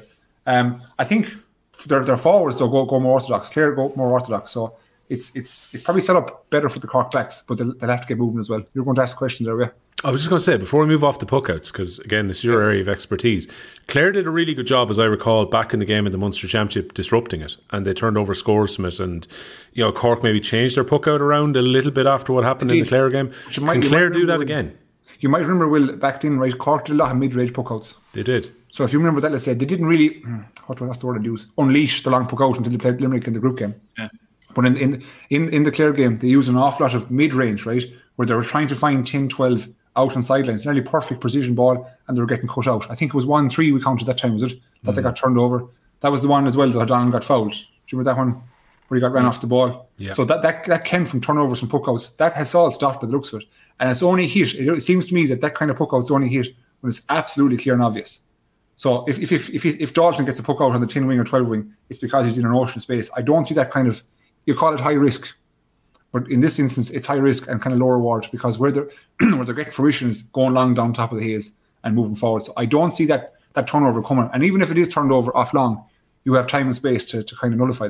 I think their forwards though go more orthodox. Clare go more orthodox. So it's probably set up better for the Cork Blacks, but they'll have to get moving as well. You're going to ask a question there, yeah? I was just going to say, before we move off the puckouts, because again, this is your area of expertise, Clare did a really good job, as I recall, back in the game in the Munster Championship, disrupting it, and they turned over scores from it, and Cork maybe changed their puckout around a little bit after what happened in the Clare game. Can Clare do that again? You might remember, Will, back then, right, Cork did a lot of mid-range puckouts. They did. So if you remember that, let's say, they didn't really, what's the word I'd use, unleash the long puck out until they played Limerick in the group game. Yeah. But in the Clare game, they used an awful lot of mid-range, right, where they were trying to find 10, 12 out on sidelines, nearly perfect precision ball, and they were getting cut out. I think it was 1-3 we counted that time, was it? That they got turned over. That was the one as well that O'Donnell got fouled. Do you remember that one where he got ran off the ball? Yeah. So that came from turnovers and puckouts. That has all stopped by the looks of it. And it's only hit. It seems to me that kind of puckout's only hit when it's absolutely clear and obvious. So if Dalton gets a puck out on the 10 wing or 12 wing, it's because he's in an ocean space. I don't see that kind of, you call it high risk. But in this instance, it's high risk and kind of low reward, because where they're getting fruition is going long down top of the haze and moving forward. So I don't see that turnover coming. And even if it is turned over off long, you have time and space to kind of nullify that.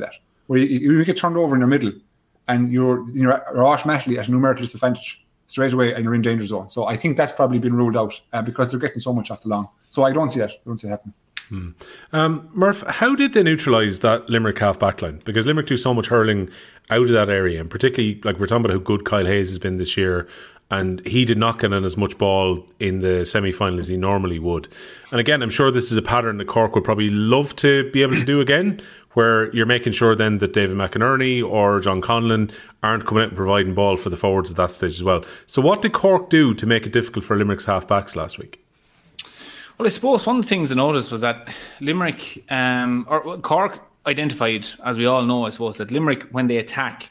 where you get turned over in your middle, and you're automatically at a numerical disadvantage straight away, and you're in danger zone. So I think that's probably been ruled out because they're getting so much off the long. So I don't see that. I don't see it happening. Murph, how did they neutralise that Limerick half back line? Because Limerick do so much hurling out of that area, and particularly, like, we're talking about how good Kyle Hayes has been this year, and he did not get in as much ball in the semi-final as he normally would. And again, I'm sure this is a pattern that Cork would probably love to be able to do again, where you're making sure then that David McInerney or John Conlon aren't coming out and providing ball for the forwards at that stage as well. So what did Cork do to make it difficult for Limerick's half-backs last week? Well, I suppose one of the things I noticed was that Limerick, or Cork identified, as we all know, I suppose, that Limerick, when they attack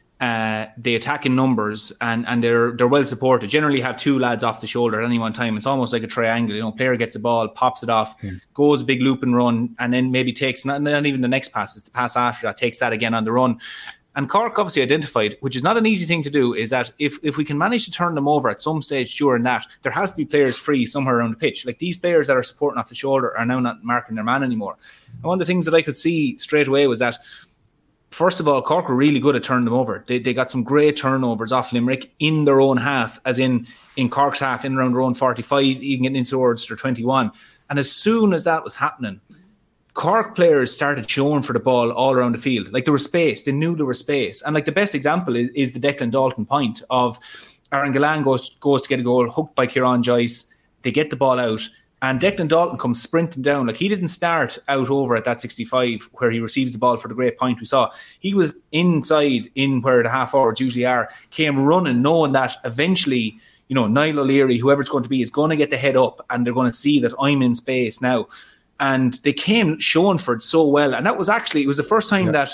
in numbers and they're well supported. Generally have two lads off the shoulder at any one time. It's almost like a triangle. Player gets a ball, pops it off, goes a big loop and run, and then maybe takes not even the next pass, it's the pass after that, takes that again on the run. And Cork obviously identified, which is not an easy thing to do, is that if we can manage to turn them over at some stage during that, there has to be players free somewhere around the pitch. Like, these players that are supporting off the shoulder are now not marking their man anymore. And one of the things that I could see straight away was that, first of all, Cork were really good at turning them over. They got some great turnovers off Limerick in their own half, as in Cork's half, in around their own 45, even getting into towards their 21. And as soon as that was happening, Cork players started showing for the ball all around the field. Like, there was space. They knew there was space. And like, the best example is the Declan Dalton point of Aaron Gillane goes to get a goal, hooked by Kieran Joyce. They get the ball out, and Declan Dalton comes sprinting down. Like, he didn't start out over at that 65 where he receives the ball for the great point we saw. He was inside, in where the half forwards usually are, came running, knowing that eventually, Niall O'Leary, whoever it's going to be, is going to get the head up, and they're going to see that I'm in space now. And they came showing for it so well. And that was actually, it was the first time that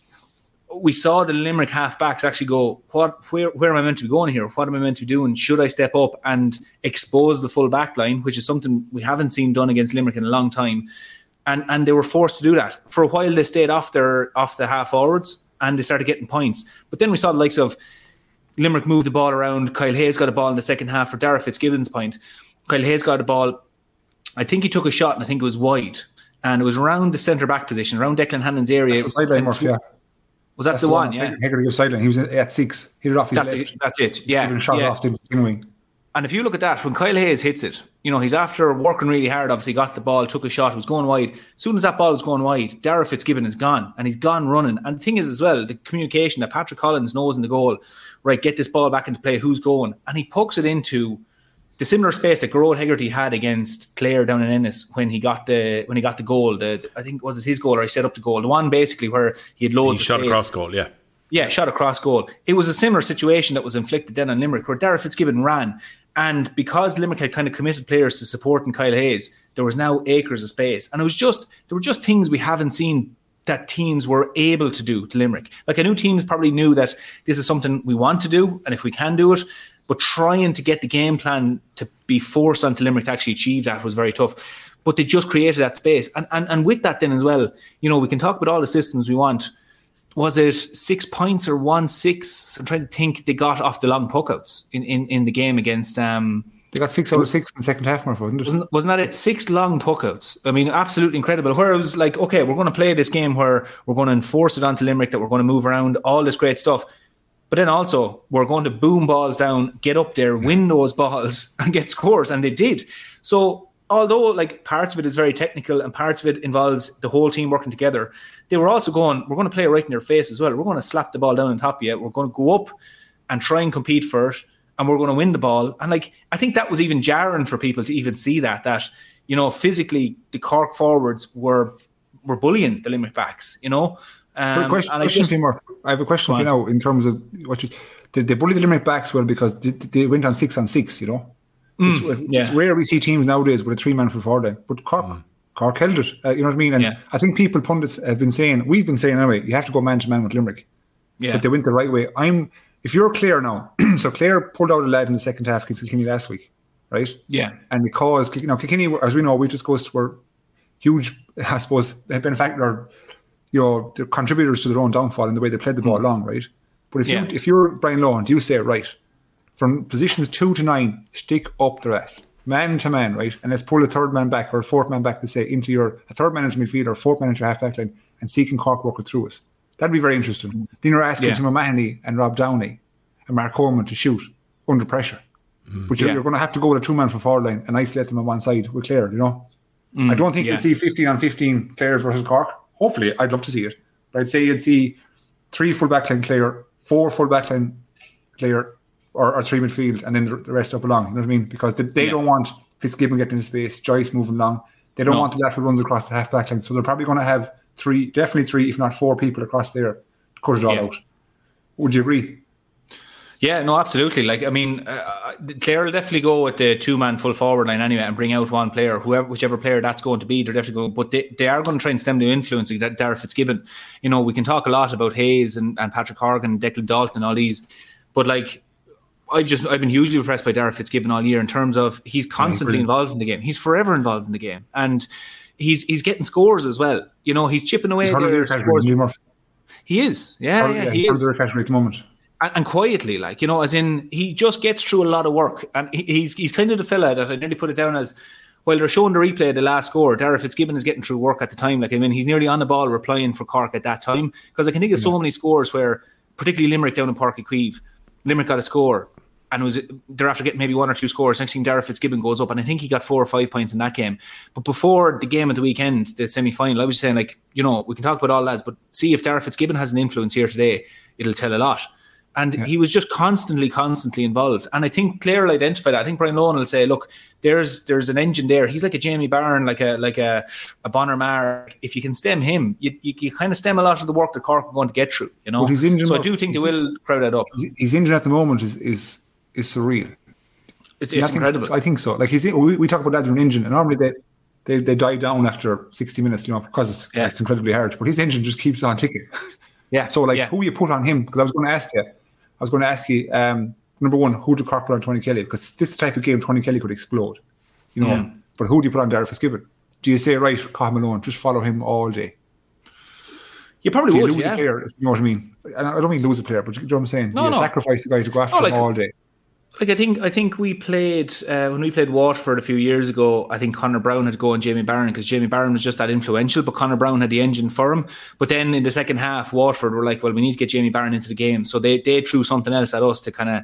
we saw the Limerick half-backs actually go, where am I meant to be going here? What am I meant to be doing? Should I step up and expose the full back line, which is something we haven't seen done against Limerick in a long time. And they were forced to do that. For a while, they stayed off the half-forwards, and they started getting points. But then we saw the likes of Limerick move the ball around. Kyle Hayes got a ball in the second half for Darragh Fitzgibbon's point. Kyle Hayes got a ball. I think he took a shot, and I think it was wide. And it was around the centre-back position, around Declan Hannon's area. That's the sideline, Murphy, yeah. Was that the one? Yeah. Hegarty was sideline. He was at 6. He did off his left. That's it. Yeah. Shot off the wing. And if you look at that, when Kyle Hayes hits it, he's after working really hard, obviously got the ball, took a shot, was going wide. As soon as that ball was going wide, Darragh Fitzgibbon is gone, and he's gone running. And the thing is as well, the communication that Patrick Collins knows in the goal, right, get this ball back into play, who's going? And he pokes it into the similar space that Gearóid Hegarty had against Clare down in Ennis when he got the goal. I think, was it his goal, or he set up the goal? The one basically where he had loads of space. Shot across goal, yeah. Yeah, shot across goal. It was a similar situation that was inflicted then on Limerick, where Darragh Fitzgibbon ran. And because Limerick had kind of committed players to supporting Kyle Hayes, there was now acres of space. And there were just things we haven't seen that teams were able to do to Limerick. Like, I knew teams probably knew that this is something we want to do, and if we can do it, but trying to get the game plan to be forced onto Limerick to actually achieve that was very tough. But they just created that space. And with that then as well, we can talk about all the systems we want. Was it 6 points or 1-6? I'm trying to think. They got off the long puckouts in the game against... They got 6 out of 6 in the second half, wasn't it? Wasn't that it? 6 long puckouts. I mean, absolutely incredible. Where it was like, okay, we're going to play this game where we're going to enforce it onto Limerick, that we're going to move around, all this great stuff. But then also, we're going to boom balls down, get up there, win those balls, and get scores. And they did. So, although like parts of it is very technical and parts of it involves the whole team working together, they were also going, we're going to play right in your face as well. We're going to slap the ball down on top of you. We're going to go up and try and compete for it. And we're going to win the ball. And like, I think that was even jarring for people to even see that physically the Cork forwards were bullying the Limerick backs, I have a question for you now in terms of did they bully the Limerick backs well because they went on 6-on-6, It's rare we see teams nowadays with a 3-man full forward line, but Cork held it, you know what I mean? And I think pundits have been saying, we've been saying anyway, you have to go man-to-man with Limerick. Yeah. But they went the right way. If you're Clare now, so Clare pulled out a lad in the second half against Kilkenny last week, right? Yeah. And because, Kilkenny, as we know, we just were huge, I suppose, benefactor, they're contributors to their own downfall in the way they played the ball along, right? But if you're Brian Lohan, do you say, right, from positions 2 to 9, stick up the rest, man to man, right? And let's pull a third man back or a fourth man back, let's say, into a third man into midfield or fourth man into your half back line and see can Cork work it through us. That'd be very interesting. Then you're asking Tim O'Mahony and Rob Downey and Mark Coleman to shoot under pressure. But you're going to have to go with a 2-man for forward line and isolate them on one side with Clare, I don't think you'll see 15-on-15 Clare versus Cork. Hopefully, I'd love to see it. But I'd say you'd see 3 full backline Clare, 4 full backline Clare, or 3 midfield, and then the rest up along. You know what I mean? Because they don't want Fitzgibbon getting into space, Joyce moving along. They don't want the lateral runs across the half backline. So they're probably going to have definitely 3, if not 4 people across there to cut it all out. Would you agree? Yeah, no, absolutely. Like, I mean, Clare will definitely go with the 2-man full forward line anyway and bring out one player, whichever player that's going to be. They're definitely going, but they are going to try and stem the influence of Darragh Fitzgibbon. We can talk a lot about Hayes and Patrick Horgan and Declan Dalton and all these, but like, I've been hugely impressed by Darragh Fitzgibbon all year in terms of he's constantly involved in the game. He's forever involved in the game, and he's getting scores as well. He's chipping away. He is, he is. At the moment. And quietly, like, as in, he just gets through a lot of work. And he's kind of the fella that I nearly put it down as, while they're showing the replay of the last score, Darragh Fitzgibbon is getting through work at the time. Like, I mean, he's nearly on the ball replying for Cork at that time. Because I can think of so many scores where, particularly Limerick down in Páirc Uí Chaoimh, Limerick got a score, and they're after getting maybe 1 or 2 scores. Next thing, Darragh Fitzgibbon goes up, and I think he got 4 or 5 points in that game. But before the game at the weekend, the semi-final, I was saying, like, we can talk about all lads, but see if Darragh Fitzgibbon has an influence here today, it'll tell a lot. And he was just constantly involved. And I think Clare will identify that. I think Brian Lohan will say, look, there's an engine there. He's like a Jamie Barron, like a Bonner Marr. If you can stem him, you kind of stem a lot of the work that Cork are going to get through, But his engine, so I do think they will crowd that up. His engine at the moment is surreal. It's incredible. I think so. Like, we talk about that as an engine, and normally they die down after 60 minutes, because it's incredibly hard. But his engine just keeps on ticking. Yeah. So, who you put on him? Because I was going to ask you, number one, who do Cork put on Tony Kelly? Because this is the type of game Tony Kelly could explode. But who do you put on Darragh Fitzgibbon? Do you say, right, Cathal Malone, just follow him all day? You probably would, lose a player, you know what I mean? And I don't mean lose a player, but you know what I'm saying? You sacrifice the guy to go after him all day. Like, I think we played when we played Waterford a few years ago. I think Conor Brown had to go on Jamie Barron because Jamie Barron was just that influential, but Conor Brown had the engine for him. But then in the second half, Waterford were like, well, we need to get Jamie Barron into the game, so they threw something else at us to kind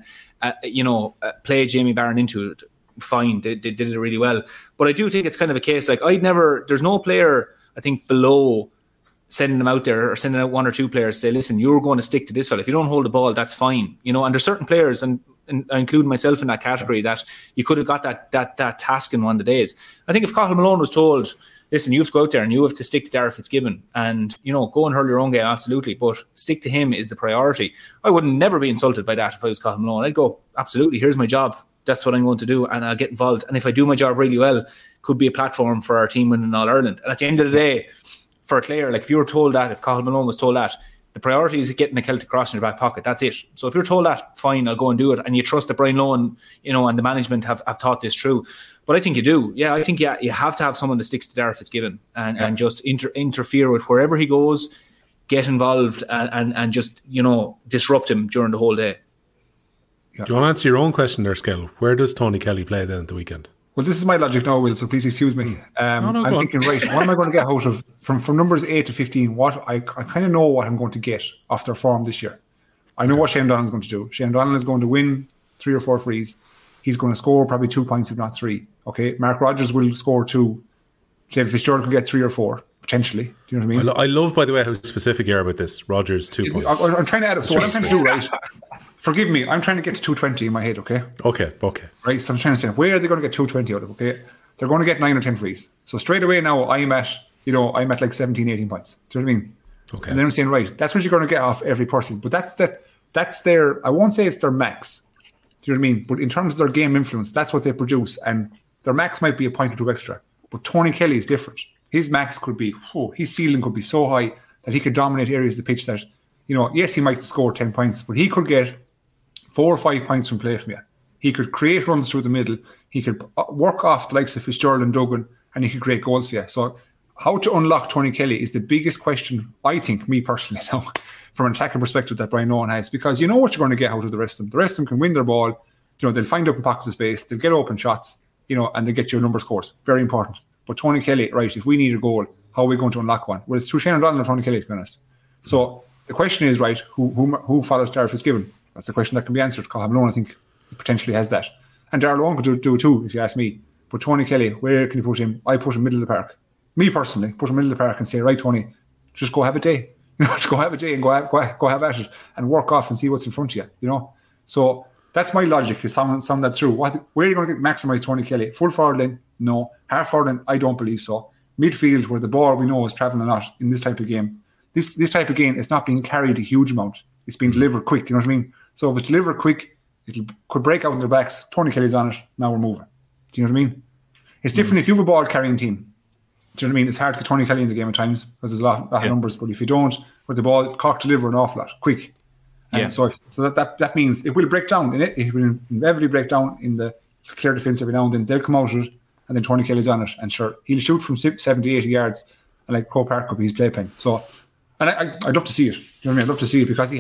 of play Jamie Barron into it. Fine, they did it really well. But I do think it's kind of a case like there's no player I think below sending them out there or sending out 1 or 2 players say, listen, you're going to stick to this one. If you don't hold the ball, that's fine. And there's certain players, and I include myself in that category, that you could have got that task in one of the days. I think if Cathal Malone was told, listen, you have to go out there and you have to stick to Darragh Fitzgibbon and, go and hurl your own game, absolutely, but stick to him is the priority. I would never be insulted by that if I was Cathal Malone. I'd go, absolutely, here's my job. That's what I'm going to do, and I'll get involved. And if I do my job really well, could be a platform for our team winning All-Ireland. And at the end of the day, for Clare, like, if you were told that, if Cathal Malone was told that, the priority is getting a Celtic cross in your back pocket. That's it. So if you're told that, fine, I'll go and do it. And you trust that Brian Lohan, and the management have thought this through. But I think you do. Yeah, I think you have to have someone that sticks to Darragh Fitzgibbon and just interfere with wherever he goes, get involved and just, disrupt him during the whole day. Yeah. Do you want to answer your own question there, Skell? Where does Tony Kelly play then at the weekend? Well, this is my logic now, Will, so please excuse me. I'm thinking, right, what am I going to get out of, from numbers 8 to 15, what I kind of know what I'm going to get off their form this year. I know what Shane Donnelly's going to do. Shane Donnelly is going to win 3 or 4 frees. He's going to score probably 2 points, if not 3. Okay, Mark Rogers will score 2. David Fitzgerald could get 3 or 4, potentially. Do you know what I mean? I love, by the way, how specific you are about this. Rogers, 2 points. I'm trying to add up. So what I'm trying to do, right, forgive me, I'm trying to get to 220 in my head, okay? Okay. Right, so I'm trying to say, where are they going to get 220 out of, okay? They're going to get 9 or 10 frees. So straight away now, I'm at like 17, 18 points. Do you know what I mean? Okay. And then I'm saying, right, that's what you're going to get off every person. But that's their, I won't say it's their max. Do you know what I mean? But in terms of their game influence, that's what they produce. And their max might be a point or 2 extra. But Tony Kelly is different. His max could be, his ceiling could be so high that he could dominate areas of the pitch that, yes, he might score 10 points, but he could get 4 or 5 points from play from you. He could create runs through the middle. He could work off the likes of Fitzgerald and Duggan, and he could create goals for you. So how to unlock Tony Kelly is the biggest question, I think, me personally now, from an attacking perspective that Brian Nolan has, because you know what you're going to get out of the rest of them. The rest of them can win their ball. They'll find open pockets of space. They'll get open shots, and they get your number scores. Very important. But Tony Kelly, right, if we need a goal, how are we going to unlock one? Well, it's through Shane O'Donnell or Tony Kelly, to be honest. So the question is, right, who follows Darragh Fitzgibbon? That's the question that can be answered. Cathal Malone, I think, potentially has that. And Darragh Malone could do it too, if you ask me. But Tony Kelly, where can you put him? I put him middle of the park. Me personally, put him middle of the park and say, right, Tony, just go have a day. Just go have a day and go have at it and work off and see what's in front of you, So that's my logic, is sum that through. Where are you going to maximise Tony Kelly? Full forward line? No. Half forward line? I don't believe so. Midfield, where the ball we know is travelling a lot in this type of game. This type of game is not being carried a huge amount. It's being delivered quick, you know what I mean? So if it's delivered quick, it could break out in their backs. Tony Kelly's on it, now we're moving. Do you know what I mean? It's different if you have a ball carrying team. Do you know what I mean? It's hard to get Tony Kelly in the game at times because there's a lot of numbers, but if you don't, where the ball, Cork deliver an awful lot, quick. And so that means it will break down. It will inevitably break down in the clear defence every now and then. They'll come out of it, and then Tony Kelly's on it, and sure, he'll shoot from 70, 80 yards, and like Croke Park could be his playpen. So, and I'd love to see it. You know what I mean? I'd love to see it because he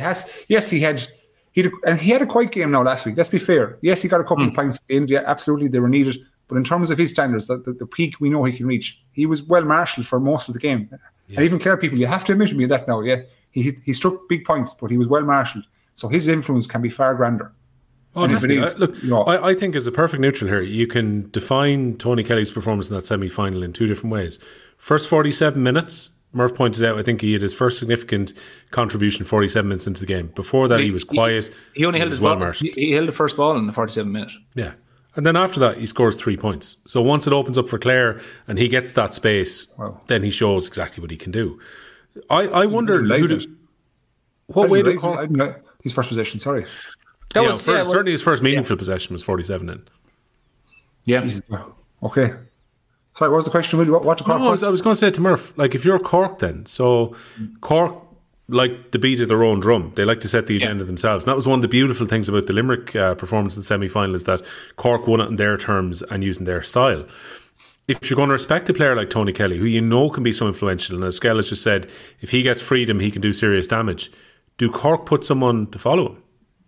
had a quiet game now last week. Let's be fair. Yes, he got a couple of points at the end. Yeah, absolutely, they were needed. But in terms of his standards, the peak we know he can reach, he was well marshalled for most of the game. Yeah. And even Clare people, you have to admit to me that now. Yeah, he struck big points, but he was well marshalled. So his influence can be far grander. Oh, definitely. I think as a perfect neutral here, you can define Tony Kelly's performance in that semi-final in two different ways. First 47 minutes, Murph pointed out, I think he had his first significant contribution 47 minutes into the game. Before that, he was quiet. He only held his ball. He held the first ball in the 47 minutes. Yeah. And then after that, he scores 3 points. So once it opens up for Clare and he gets that space, then he shows exactly what he can do. I wonder what way did Cork... His first possession, sorry. Certainly his first meaningful possession was 47 in. Yeah. Jesus. Okay. Sorry, what was the question? What did Cork... No, I was going to say to Murph, like, if you're Cork then, so Cork like the beat of their own drum. They like to set the agenda themselves. And that was one of the beautiful things about the Limerick performance in the semi-final, is that Cork won it in their terms and using their style. If you're going to respect a player like Tony Kelly, who you know can be so influential, and as Skell has just said, if he gets freedom, he can do serious damage. Do Cork put someone to follow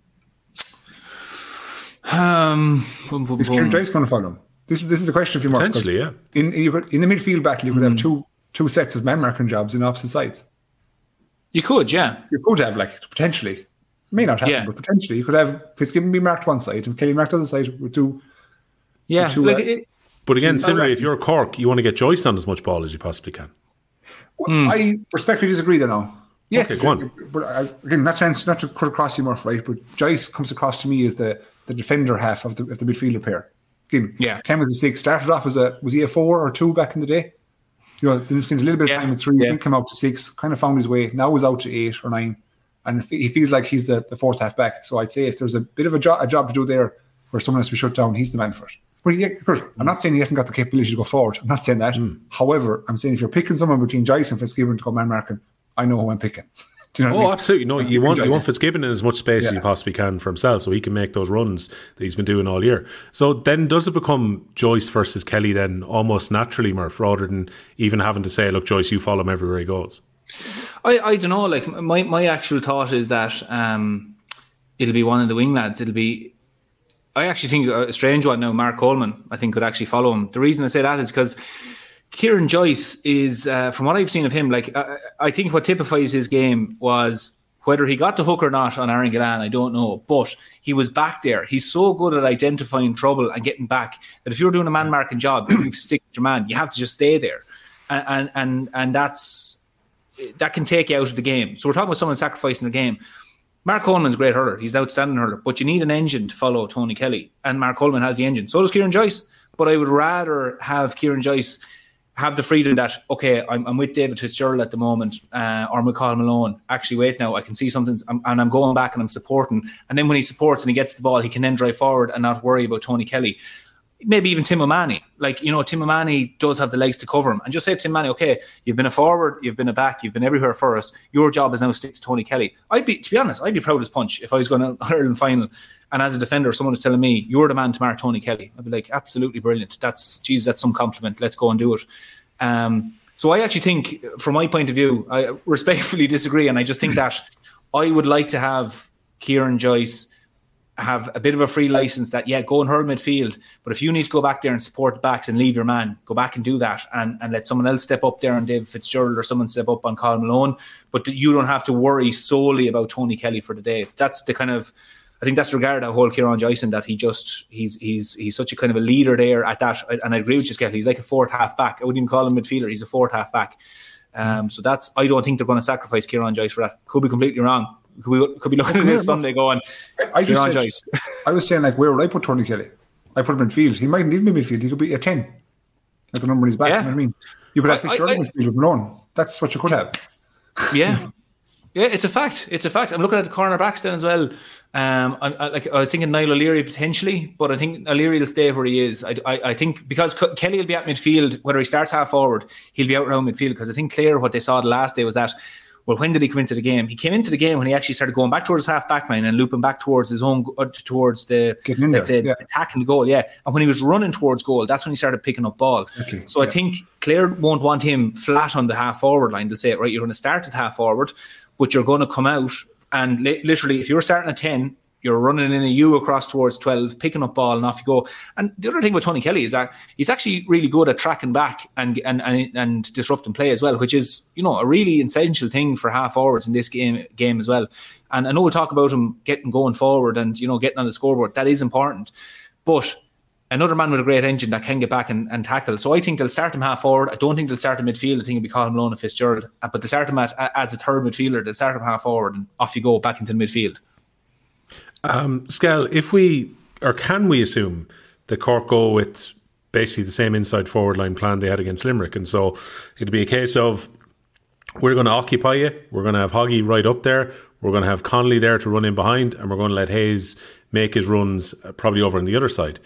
him? Is Kieran Joyce going to follow him? This is the question for you, Mark. Potentially, yeah. In the midfield battle, you could have two sets of man marking jobs in opposite sides. You could, yeah. You could have, like, potentially. It may not happen, but potentially. You could have Fitzgibbon be marked one side and Kelly marked the other side with two. Yeah. But again, similarly, if you're Cork, you want to get Joyce on as much ball as you possibly can. Well, I respectfully disagree there now. Yes, okay, go on. But again, not to cut across you, Murph, right? But Joyce comes across to me as the defender half of the midfielder pair. Again, Ken was a 6, started off was he a 4 or 2 back in the day? You know, then spent a little bit of time at 3, then came out to 6, kind of found his way. Now he's out to 8 or 9, and he feels like he's the fourth half back. So I'd say if there's a bit of a job to do there, where someone has to be shut down, he's the man for it. But of course, I'm not saying he hasn't got the capability to go forward. I'm not saying that. However, I'm saying if you're picking someone between Joyce and Fitzgibbon to go man marking, I know who I'm picking. Do you know what I mean? Absolutely. No, you want Fitzgibbon in as much space as you possibly can for himself, so he can make those runs that he's been doing all year. So then does it become Joyce versus Kelly then almost naturally, Murph, rather than even having to say, look, Joyce, you follow him everywhere he goes? I don't know. Like, my actual thought is that it'll be one of the wing lads. I actually think a strange one now, Mark Coleman, I think could actually follow him. The reason I say that is because Kieran Joyce is, from what I've seen of him, like, I think what typifies his game was whether he got the hook or not on Aaron Gillane, I don't know, but he was back there. He's so good at identifying trouble and getting back that if you're doing a man marking job, if you stick with your man, you have to just stay there, and that can take you out of the game. So we're talking about someone sacrificing the game. Mark Coleman's a great hurler. He's an outstanding hurler, but you need an engine to follow Tony Kelly, and Mark Coleman has the engine. So does Kieran Joyce, but I would rather have Kieran Joyce have the freedom that, okay, I'm with David Fitzgerald at the moment, or Cathal Malone. Actually, wait now, I can see something, and I'm going back and I'm supporting. And then when he supports and he gets the ball, he can then drive forward and not worry about Tony Kelly. Maybe even Tim O'Mahony. Like, you know, Tim O'Mahony does have the legs to cover him. And just say to Tim O'Mahony, okay, you've been a forward, you've been a back, you've been everywhere for us. Your job is now to stick to Tony Kelly. To be honest, I'd be proud as punch if I was going to Ireland final. And as a defender, someone was telling me, you're the man to mark Tony Kelly. I'd be like, absolutely brilliant. That's some compliment. Let's go and do it. So I actually think, from my point of view, I respectfully disagree. And I just think that I would like to have Kieran Joyce have a bit of a free license that, go and hurl midfield. But if you need to go back there and support the backs and leave your man, go back and do that and let someone else step up there on David Fitzgerald or someone step up on Colin Malone. But you don't have to worry solely about Tony Kelly for the day. That's the kind of, I think that's regarded how whole Kieran Joyson, that he's such a kind of a leader there at that. And I agree with you, Skelly. He's like a fourth half back. I wouldn't even call him midfielder. He's a fourth half back. So that's, I don't think they're going to sacrifice Kieran Joyce for that. Could be completely wrong. Could be looking at this Sunday going, Kieran Joyce. I was saying, like, where would I put Tony Kelly? I put him in midfield. He mightn't even be midfield. He could be a 10. Like the number in his back. You know what I mean? You could have Fitzgerald in midfield with Malone. That's what you could have. Yeah. Yeah, it's a fact. I'm looking at the cornerbacks then as well. I was thinking Niall O'Leary potentially, but I think O'Leary will stay where he is. I think because Kelly will be at midfield, whether he starts half forward, he'll be out around midfield, because I think Clare, what they saw the last day was that, well, when did he come into the game? He came into the game when he actually started going back towards his half back line and looping back towards his own, towards the, attacking the goal. Yeah. And when he was running towards goal, that's when he started picking up ball. Okay. So I think Clare won't want him flat on the half forward line. They'll say, right, you're going to start at half forward, but you're going to come out and literally, if you're starting at 10, you're running in a U across towards 12, picking up ball, and off you go. And the other thing with Tony Kelly is that he's actually really good at tracking back and disrupting play as well, which is, a really essential thing for half forwards in this game as well. And I know we'll talk about him getting going forward and, getting on the scoreboard. That is important. But another man with a great engine that can get back and tackle. So I think they'll start him half forward. I don't think they'll start him midfield. I think it'll be Colin Malone and Fitzgerald. But they'll start him as a third midfielder. They'll start him half forward and off you go back into the midfield. Skell, can we assume that Cork go with basically the same inside forward line plan they had against Limerick? And so it'll be a case of, we're going to occupy you, we're going to have Hoggy right up there, we're going to have Connolly there to run in behind, and we're going to let Hayes make his runs probably over on the other side.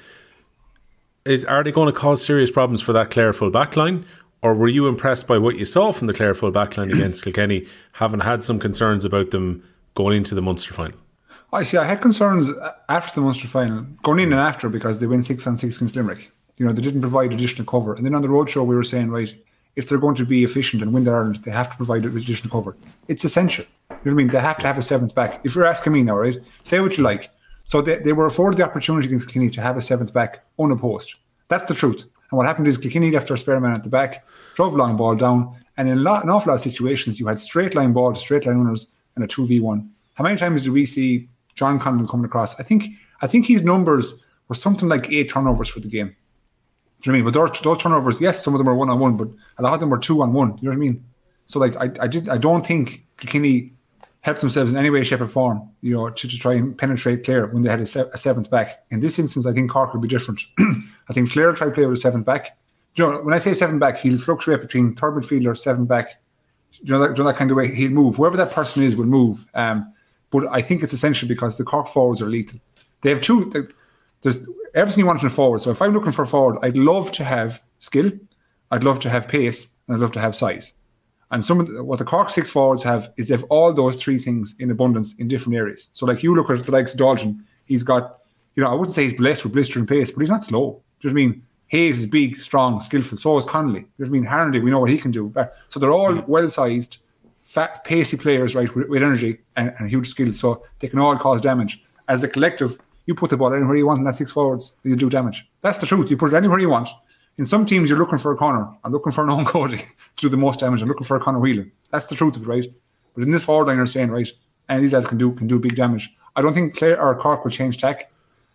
Are they going to cause serious problems for that Clare full back line? Or were you impressed by what you saw from the Clare full back line against Kilkenny, having had some concerns about them going into the Munster final? I had concerns after the Munster final, going in and after, because they win 6-on-6 against Limerick. They didn't provide additional cover. And then on the roadshow, we were saying, right, if they're going to be efficient and win the Ireland, they have to provide additional cover. It's essential. You know what I mean? They have to have a seventh back. If you're asking me now, right, say what you like. So they were afforded the opportunity against Kilkenny to have a seventh back unopposed. That's the truth. And what happened is Kilkenny left their spare man at the back, drove a long ball down, and in an awful lot of situations, you had straight line ball to straight line runners and a 2v1. How many times did we see John Conlon coming across? I think his numbers were something like 8 turnovers for the game. Do you know what I mean? But those turnovers, yes, some of them are 1-on-1, but a lot of them were 2-on-1. You know what I mean? So I don't think Kilkenny helped themselves in any way, shape or form, to try and penetrate Clare when they had a seventh back. In this instance, I think Cork will be different. I think Clare will try to play with a seventh back. When I say seventh back, he'll fluctuate between third midfielder, seventh back. That kind of way he'll move. Whoever that person is will move. But I think it's essential because the Cork forwards are lethal. They have there's everything you want in a forward. So if I'm looking for a forward, I'd love to have skill, I'd love to have pace, and I'd love to have size. And what the Cork 6 forwards have is they have all those three things in abundance in different areas. So like you look at the likes of Dalton, he's got, I wouldn't say he's blessed with blistering pace, but he's not slow. Do you know what I mean? Hayes is big, strong, skillful. So is Connolly. You know what I mean? Harnedy, we know what he can do. So they're all well-sized, fat, pacey players, right, with energy and huge skill. So they can all cause damage. As a collective, you put the ball anywhere you want in that 6 forwards, you'll do damage. That's the truth. You put it anywhere you want. In some teams, you're looking for a corner. I'm looking for an own Cody to do the most damage. I'm looking for a Conor Whelan. That's the truth of it, right? But in this forward line, you're saying, right, any of these guys can do big damage. I don't think Clare or Cork will change tack.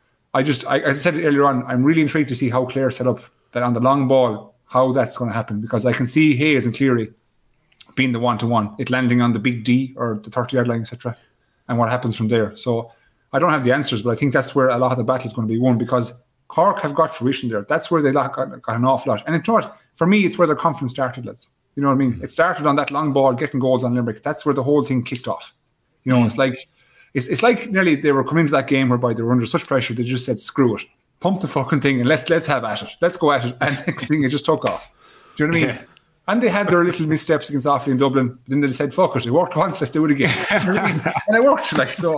As I said earlier on, I'm really intrigued to see how Clare set up that on the long ball, how that's going to happen, because I can see Hayes and Cleary being the 1-to-1, it landing on the big D or the 30-yard line, etc., and what happens from there. So I don't have the answers, but I think that's where a lot of the battle is going to be won, because Cork have got fruition there. That's where they got an awful lot. And it's not, for me, it's where their confidence started, lads. You know what I mean? It started on that long ball, getting goals on Limerick. That's where the whole thing kicked off. It's like nearly they were coming into that game whereby they were under such pressure, they just said, screw it. Pump the fucking thing and let's have at it. Let's go at it. And next thing, it just took off. Do you know what I mean? Yeah. And they had their little missteps against Offaly in Dublin. But then they said, fuck it. It worked once, let's do it again. You know what I mean? And it worked.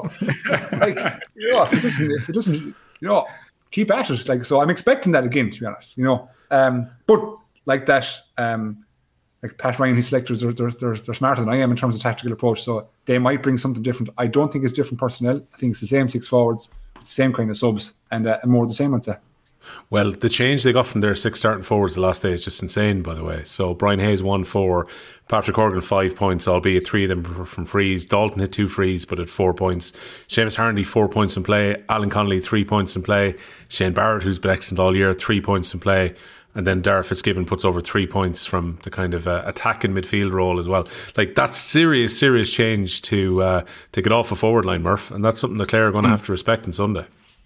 If it doesn't, keep at it. So I'm expecting that again, to be honest. But like that, like Pat Ryan, his selectors, they're smarter than I am in terms of tactical approach. So they might bring something different. I don't think it's different personnel. I think it's the same 6 forwards. same kind of subs and more of the same, I'd say. Well, the change they got from their 6 starting forwards the last day is just insane, by the way. So Brian Hayes 1-4, Patrick Horgan 5 points, albeit 3 of them from frees. Dalton hit 2 frees, but at 4 points. Seamus Harnedy 4 points in play. Alan Connolly 3 points in play. Shane Barrett, who's been excellent all year, 3 points in play. And then Darragh Fitzgibbon puts over 3 points from the kind of attacking midfield role as well. Like, that's serious change to get off a forward line, Murph. And that's something that Clare are going to have to respect on Sunday.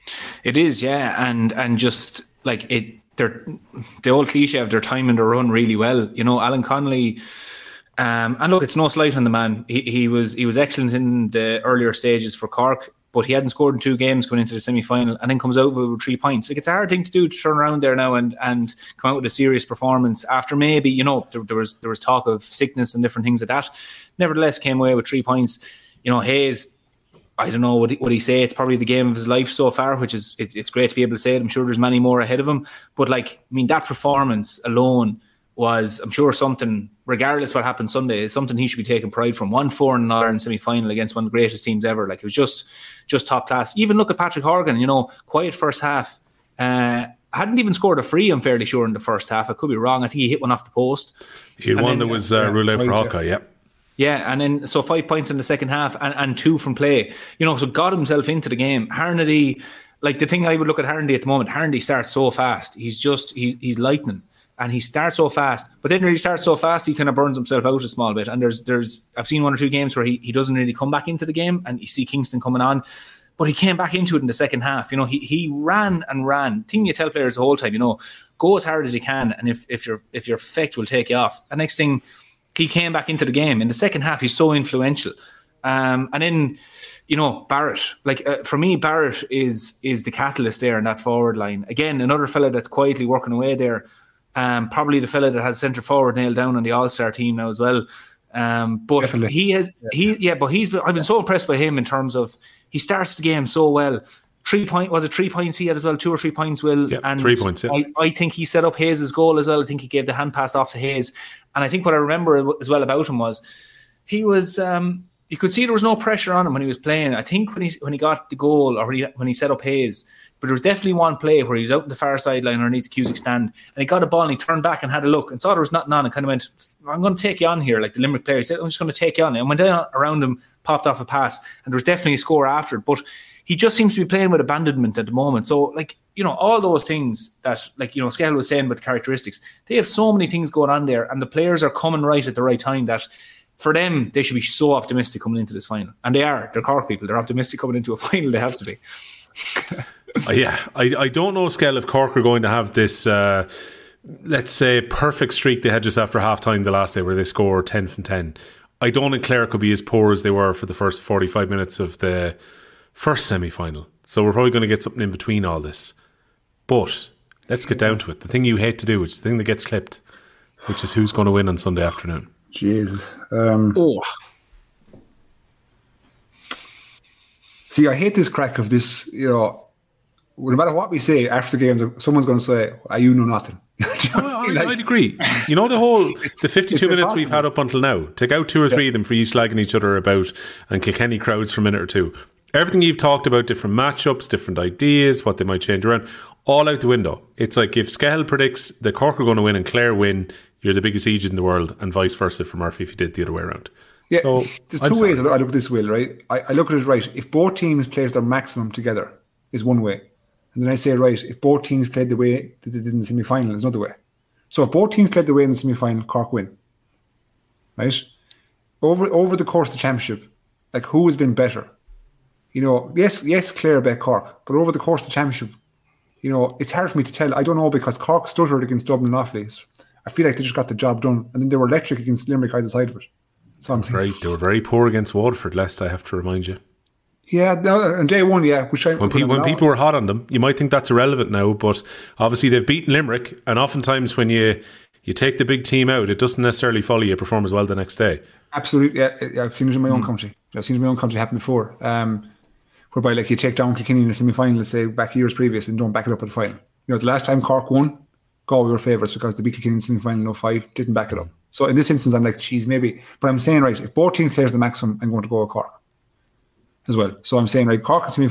It is, yeah, and just like it, they're the old cliche of their timing their run really well. You know, Alan Connolly, and look, it's no slight on the man. He was excellent in the earlier stages for Cork, but he hadn't scored in 2 games going into the semi-final, and then comes out with 3 points. Like, it's a hard thing to do to turn around there now and come out with a serious performance after maybe, you know, there was talk of sickness and different things like that. Nevertheless, came away with 3 points. You know, Hayes, I don't know what he say. It's probably the game of his life so far, which is it's great to be able to say it. I'm sure there's many more ahead of him, but like, I mean, that performance alone was, I'm sure, something, regardless what happened Sunday, is something he should be taking pride from. 1-4 in an All-Ireland semi-final against one of the greatest teams ever. Like, it was just top class. Even look at Patrick Horgan, you know, quiet first half. Hadn't even scored a free, I'm fairly sure, in the first half. I could be wrong. I think he hit one off the post. He had one that was ruled out for Hawkeye, yeah. Yeah, and then so 5 points in the second half and 2 from play. You know, so got himself into the game. Harnedy, like, the thing I would look at Harnedy at the moment, Harnedy starts so fast. He's lightning, and he starts so fast. But then when he starts so fast, he kind of burns himself out a small bit. And there's I've seen 1 or 2 games where he doesn't really come back into the game, and you see Kingston coming on. But he came back into it in the second half. You know, he ran and ran. Thing you tell players the whole time, you know, go as hard as you can, and if your effect will take you off. And next thing, he came back into the game. In the second half, he's so influential. And then, you know, Barrett. Like, for me, Barrett is the catalyst there in that forward line. Again, another fella that's quietly working away there. Probably the fella that has centre forward nailed down on the All-Star team now as well. But definitely. I've been so impressed by him in terms of, he starts the game so well. 3 points he had as well? 2 or 3 points, Will? Yeah, and 3 points, yeah. I think he set up Hayes' goal as well. I think he gave the hand pass off to Hayes. And I think what I remember as well about him was he was, you could see there was no pressure on him when he was playing. I think when he got the goal, or when he set up Hayes, but there was definitely one play where he was out on the far sideline underneath the Cusack stand, and he got a ball and he turned back and had a look and saw there was nothing on and kind of went, I'm going to take you on here, like the Limerick player. He said, I'm just going to take you on. And went down around him, popped off a pass, and there was definitely a score after it. But he just seems to be playing with abandonment at the moment. So, like, you know, all those things that, like, you know, Skehill was saying about the characteristics, they have so many things going on there, and the players are coming right at the right time that for them, they should be so optimistic coming into this final. And they are. They're Cork people. They're optimistic coming into a final. They have to be. I don't know, Skehill, if Cork are going to have this, let's say, perfect streak they had just after half-time the last day where they scored 10 from 10. I don't think Clare could be as poor as they were for the first 45 minutes of the first semi-final. So we're probably going to get something in between all this. But let's get down to it. The thing you hate to do, which is the thing that gets clipped, which is who's going to win on Sunday afternoon. Jesus. See, I hate this crack of this, you know, no matter what we say after the game, someone's going to say, you know nothing. I'd agree. You know, the 52 minutes we've had up until now, take out 2 or 3 of them for you slagging each other about and Kilkenny crowds for a minute or 2. Everything you've talked about, different matchups, different ideas, what they might change around, all out the window. It's like if Skehill predicts that Cork are going to win and Clare win, you're the biggest Egypt in the world, and vice versa for Murphy if you did the other way around. Yeah, so, there's 2 ways I look at this, Will, right? I look at it, right, if both teams played their maximum together is one way. And then I say, right, if both teams played the way that they did in the semi-final is another way. So if both teams played the way in the semi-final, Cork win. Right? Over the course of the championship, like, who has been better? You know, yes, Clare bet Cork, but over the course of the championship, you know, it's hard for me to tell. I don't know, because Cork stuttered against Dublin awfully. I feel like they just got the job done, and then they were electric against Limerick either side of it. So right, they were very poor against Waterford, lest I have to remind you. Yeah, on day one, yeah. When people were hot on them, you might think that's irrelevant now, but obviously they've beaten Limerick, and oftentimes when you take the big team out, it doesn't necessarily follow you perform as well the next day. Absolutely, yeah. I've seen it in my own country. I've seen it in my own country happen before, whereby, like, you take down Kilkenny in the semi-final, let's say, back years previous, and don't back it up at the final. You know, the last time Cork won, Galway were favourites because they beat Kilkenny in the semi-final in 05, didn't back it up. So in this instance, I'm like, geez, maybe. But I'm saying, right, if both teams play the maximum, I'm going to go with Cork as well. So I'm saying, right, Cork in semi-final,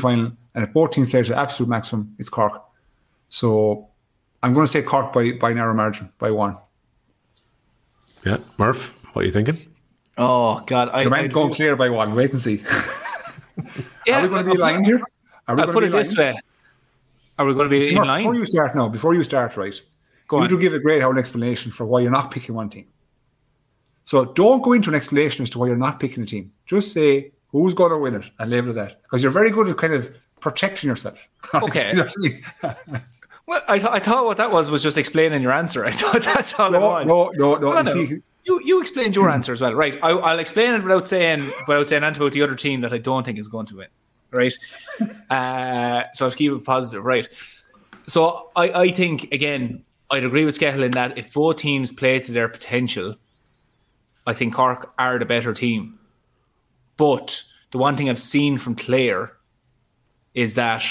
And if both teams play to the absolute maximum, it's Cork. So I'm going to say Cork by narrow margin, by 1. Yeah, Murph, what are you thinking? Oh God, Your man's going Clare by 1. Wait and see. Yeah, are we going to be aligned here? I'll put it this way. Are we going to be in line? Before you start, right? You do give a great how an explanation for why you're not picking one team. So don't go into an explanation as to why you're not picking a team. Just say who's going to win it and leave it at that. Because you're very good at kind of protecting yourself. Okay. Well, I thought what that was just explaining your answer. I thought that's all it was. No. You explained your answer as well, right? I'll explain it without saying anything about the other team that I don't think is going to win, right? So I'll keep it positive, right? So I think, again, I'd agree with Skehill in that if both teams play to their potential, I think Cork are the better team. But the one thing I've seen from Clare is that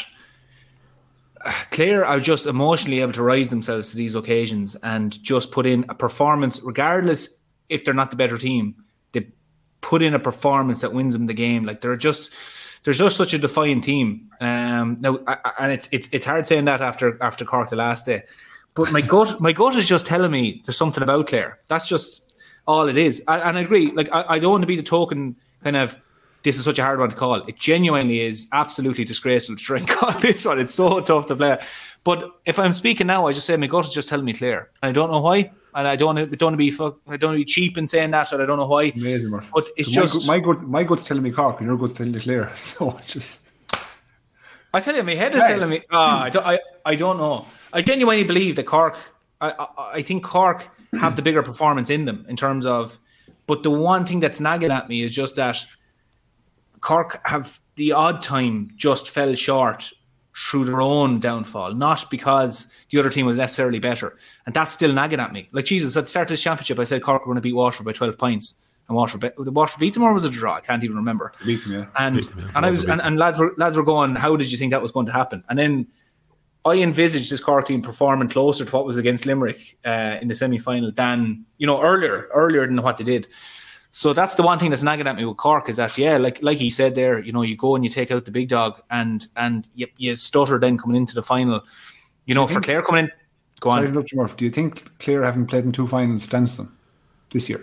Clare are just emotionally able to rise themselves to these occasions and just put in a performance, regardless if they're not the better team. They put in a performance that wins them the game. Like they're just such a defiant team. Now, and it's hard saying that after Cork the last day, but my gut is just telling me there's something about Clare. That's just all it is. And I agree. Like I don't want to be the token kind of, this is such a hard one to call. It genuinely is absolutely disgraceful to try and call this one. It's so tough to play. But if I'm speaking now, I just say my gut is just telling me Clare. And I don't know why. And I don't want to be cheap in saying that, and I don't know why. Amazing, man. But it's so just my gut's telling me Cork, and your gut's telling me Clare. So it's just, I tell you, my head is telling me. I don't know. I genuinely believe that Cork. I think Cork have the bigger performance in them in terms of. But the one thing that's nagging at me is just that Cork have the odd time just fell short through their own downfall, not because the other team was necessarily better. And that's still nagging at me. Like, Jesus, at the start of this championship, I said Cork were going to beat Waterford by 12 points. And Waterford beat them, or was it a draw? I can't even remember. Beat them, yeah. And lads were going, how did you think that was going to happen? And then I envisaged this Cork team performing closer to what was against Limerick in the semi-final than, earlier than what they did. So that's the one thing that's nagging at me with Cork is that, yeah, like he said there, you go and you take out the big dog and you stutter then coming into the final. For Clare coming in, go on. Sorry, Murph, do you think Clare, having played in 2 finals, stands them this year?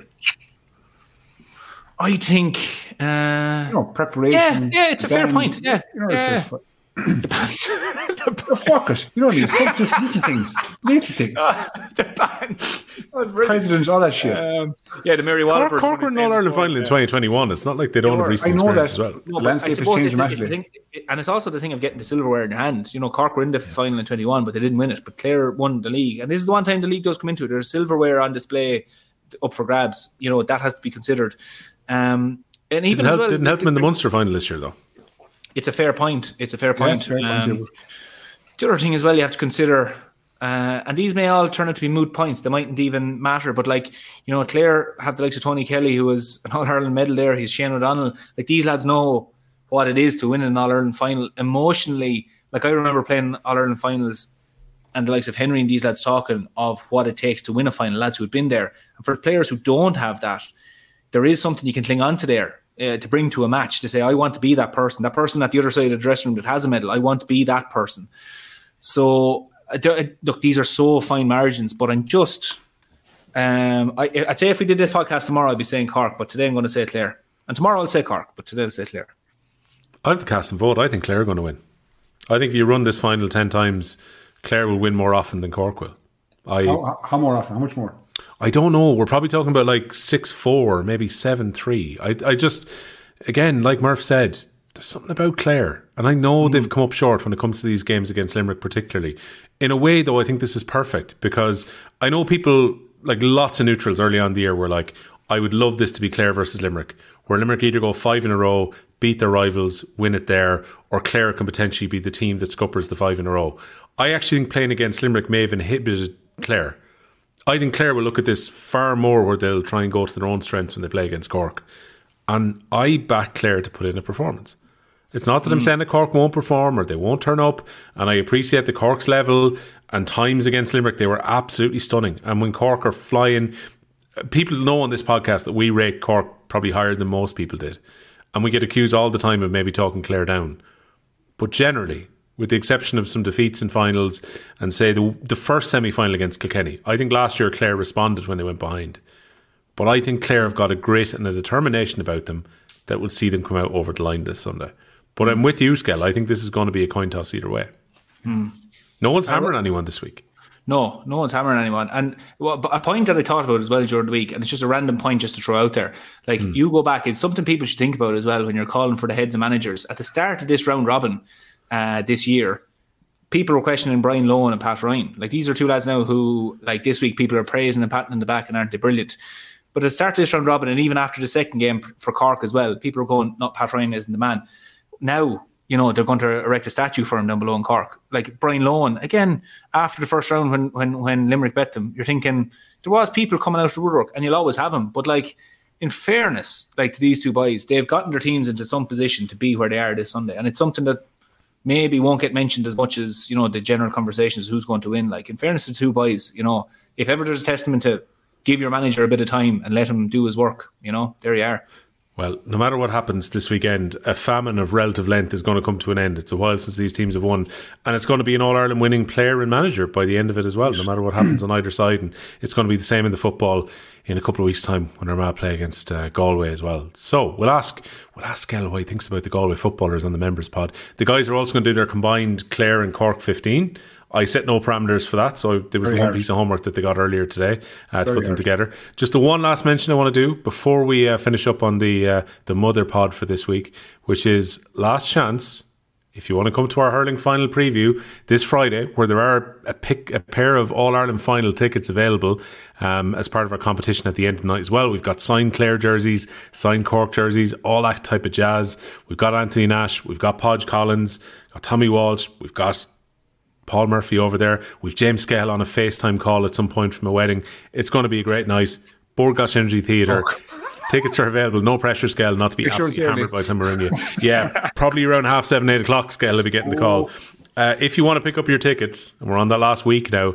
I think... preparation. Yeah, it's a fair point. Yeah. Fuck it. You know what I mean? Just little things. The band. President, all that shit. The Mary Waterford. Cork were in All-Ireland final in 2021. It's not like they don't have recent experience as well. The landscape has changed massively. And it's also the thing of getting the silverware in your hand. Cork were in the final in 21, but they didn't win it. But Clare won the league. And this is the one time the league does come into it. There's silverware on display up for grabs. That has to be considered. And even didn't help them in the Munster final this year, though. It's a fair point. Yeah, fair point. The other thing as well you have to consider, and these may all turn out to be moot points. They mightn't even matter. But Clare have the likes of Tony Kelly, who was an All-Ireland medal there. He's Shane O'Donnell. Like, these lads know what it is to win an All-Ireland final emotionally. Like, I remember playing All-Ireland finals and the likes of Henry and these lads talking of what it takes to win a final, lads who had been there. And for players who don't have that, there is something you can cling on to there. To bring to a match, to say, I want to be that person at the other side of the dressing room that has a medal. I want to be that person. So, look, these are so fine margins, but I'm just, I'd say if we did this podcast tomorrow, I'd be saying Cork, but today I'm going to say Clare. And tomorrow I'll say Cork, but today I'll say Clare. I have the cast and vote. I think Clare are going to win. I think if you run this final 10 times, Clare will win more often than Cork will. How more often? How much more? I don't know. We're probably talking about like 6-4, maybe 7-3. I just, again, like Murph said, there's something about Clare. And I know they've come up short when it comes to these games against Limerick particularly. In a way, though, I think this is perfect because I know people, like lots of neutrals early on in the year were like, I would love this to be Clare versus Limerick, where Limerick either go 5 in a row, beat their rivals, win it there, or Clare can potentially be the team that scuppers the 5 in a row. I actually think playing against Limerick may have inhibited Clare. I think Clare will look at this far more where they'll try and go to their own strengths when they play against Cork. And I back Clare to put in a performance. It's not that I'm saying that Cork won't perform or they won't turn up. And I appreciate the Cork's level and times against Limerick. They were absolutely stunning. And when Cork are flying, people know on this podcast that we rate Cork probably higher than most people did. And we get accused all the time of maybe talking Clare down. But generally, with the exception of some defeats in finals and say the first semi-final against Kilkenny, I think last year Clare responded when they went behind. But I think Clare have got a grit and a determination about them that will see them come out over the line this Sunday. But I'm with you, Skell. I think this is going to be a coin toss either way. No one's hammering anyone this week. No one's hammering anyone. And a point that I thought about as well during the week, and it's just a random point just to throw out there. Like, you go back, it's something people should think about as well when you're calling for the heads of managers. At the start of this round robin this year, people were questioning Brian Lohan and Pat Ryan. Like, these are two lads now who, like, this week people are praising and patting in the back and aren't they brilliant? But at the start of this round robin, and even after the second game for Cork as well, people are going, not Pat Ryan isn't the man. Now, you know, they're going to erect a statue for him down below in Cork. Like Brian Lohan, again, after the first round when Limerick bet them, you're thinking there was people coming out of the woodwork, and you'll always have them. But, like, in fairness, like, to these two boys, they've gotten their teams into some position to be where they are this Sunday. And it's something that maybe won't get mentioned as much as, you know, the general conversations, who's going to win. Like, in fairness to the two boys, you know, if ever there's a testament to give your manager a bit of time and let him do his work, you know, there you are. Well, no matter what happens this weekend, a famine of relative length is going to come to an end. It's a while since these teams have won, and it's going to be an All-Ireland winning player and manager by the end of it as well, no matter what happens on either side. And it's going to be the same in the football in a couple of weeks' time when Armagh play against Galway as well. So we'll ask Skell what he thinks about the Galway footballers on the members pod. The guys are also going to do their combined Clare and Cork 15. I set no parameters for that, so there was one piece of homework that they got earlier today to put them together. Just the one last mention I want to do before we finish up on the mother pod for this week, which is last chance. If you want to come to our hurling final preview this Friday, where there are a pair of All-Ireland final tickets available as part of our competition at the end of the night as well. We've got signed Clare jerseys, signed Cork jerseys, all that type of jazz. We've got Anthony Nash, we've got Podge Collins, got Tommy Walsh, we've got Paul Murphy over there. We've James Skell on a FaceTime call at some point from a wedding. It's going to be a great night. Bord Gáis Energy Theatre. Tickets are available. No pressure, Skell, not to be absolutely hammered by the time we ring you. Yeah, probably around 7:30, 8 o'clock, Skell will be getting the call. If you want to pick up your tickets, and we're on that last week now,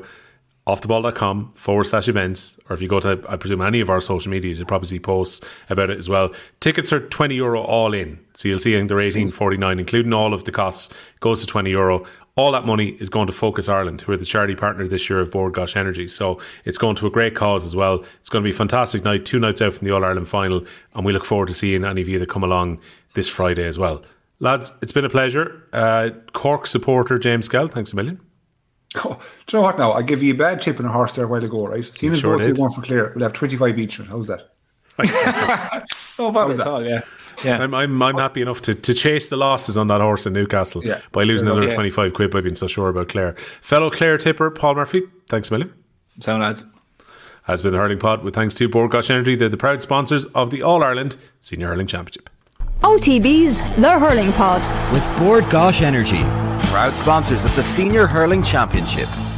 offtheball.com/events, or if you go to, I presume, any of our social medias, you'll probably see posts about it as well. Tickets are €20 all in. So you'll see, I think they're $18.49, including all of the costs, goes to €20. All that money is going to Focus Ireland, who are the charity partner this year of Bord Gáis Energy. So it's going to a great cause as well. It's going to be a fantastic night, 2 nights out from the All-Ireland final, and we look forward to seeing any of you that come along this Friday as well. Lads, it's been a pleasure. Cork supporter James Skell, thanks a million. Oh, do you know what now? I gave you a bad tip on a horse there a while ago, right? Seeing as both of you going for Clare, we'll have 25 each. How's that? No bother at all, yeah. I'm happy enough to chase the losses on that horse in Newcastle by losing another £25 by being so sure about Clare. Fellow Clare tipper Paul Murphy, thanks a million. Sound lads. Has been the Hurling Pod with thanks to Bord Gáis Energy. They're the proud sponsors of the All-Ireland Senior Hurling Championship. OTB's The Hurling Pod with Bord Gáis Energy, proud sponsors of the Senior Hurling Championship.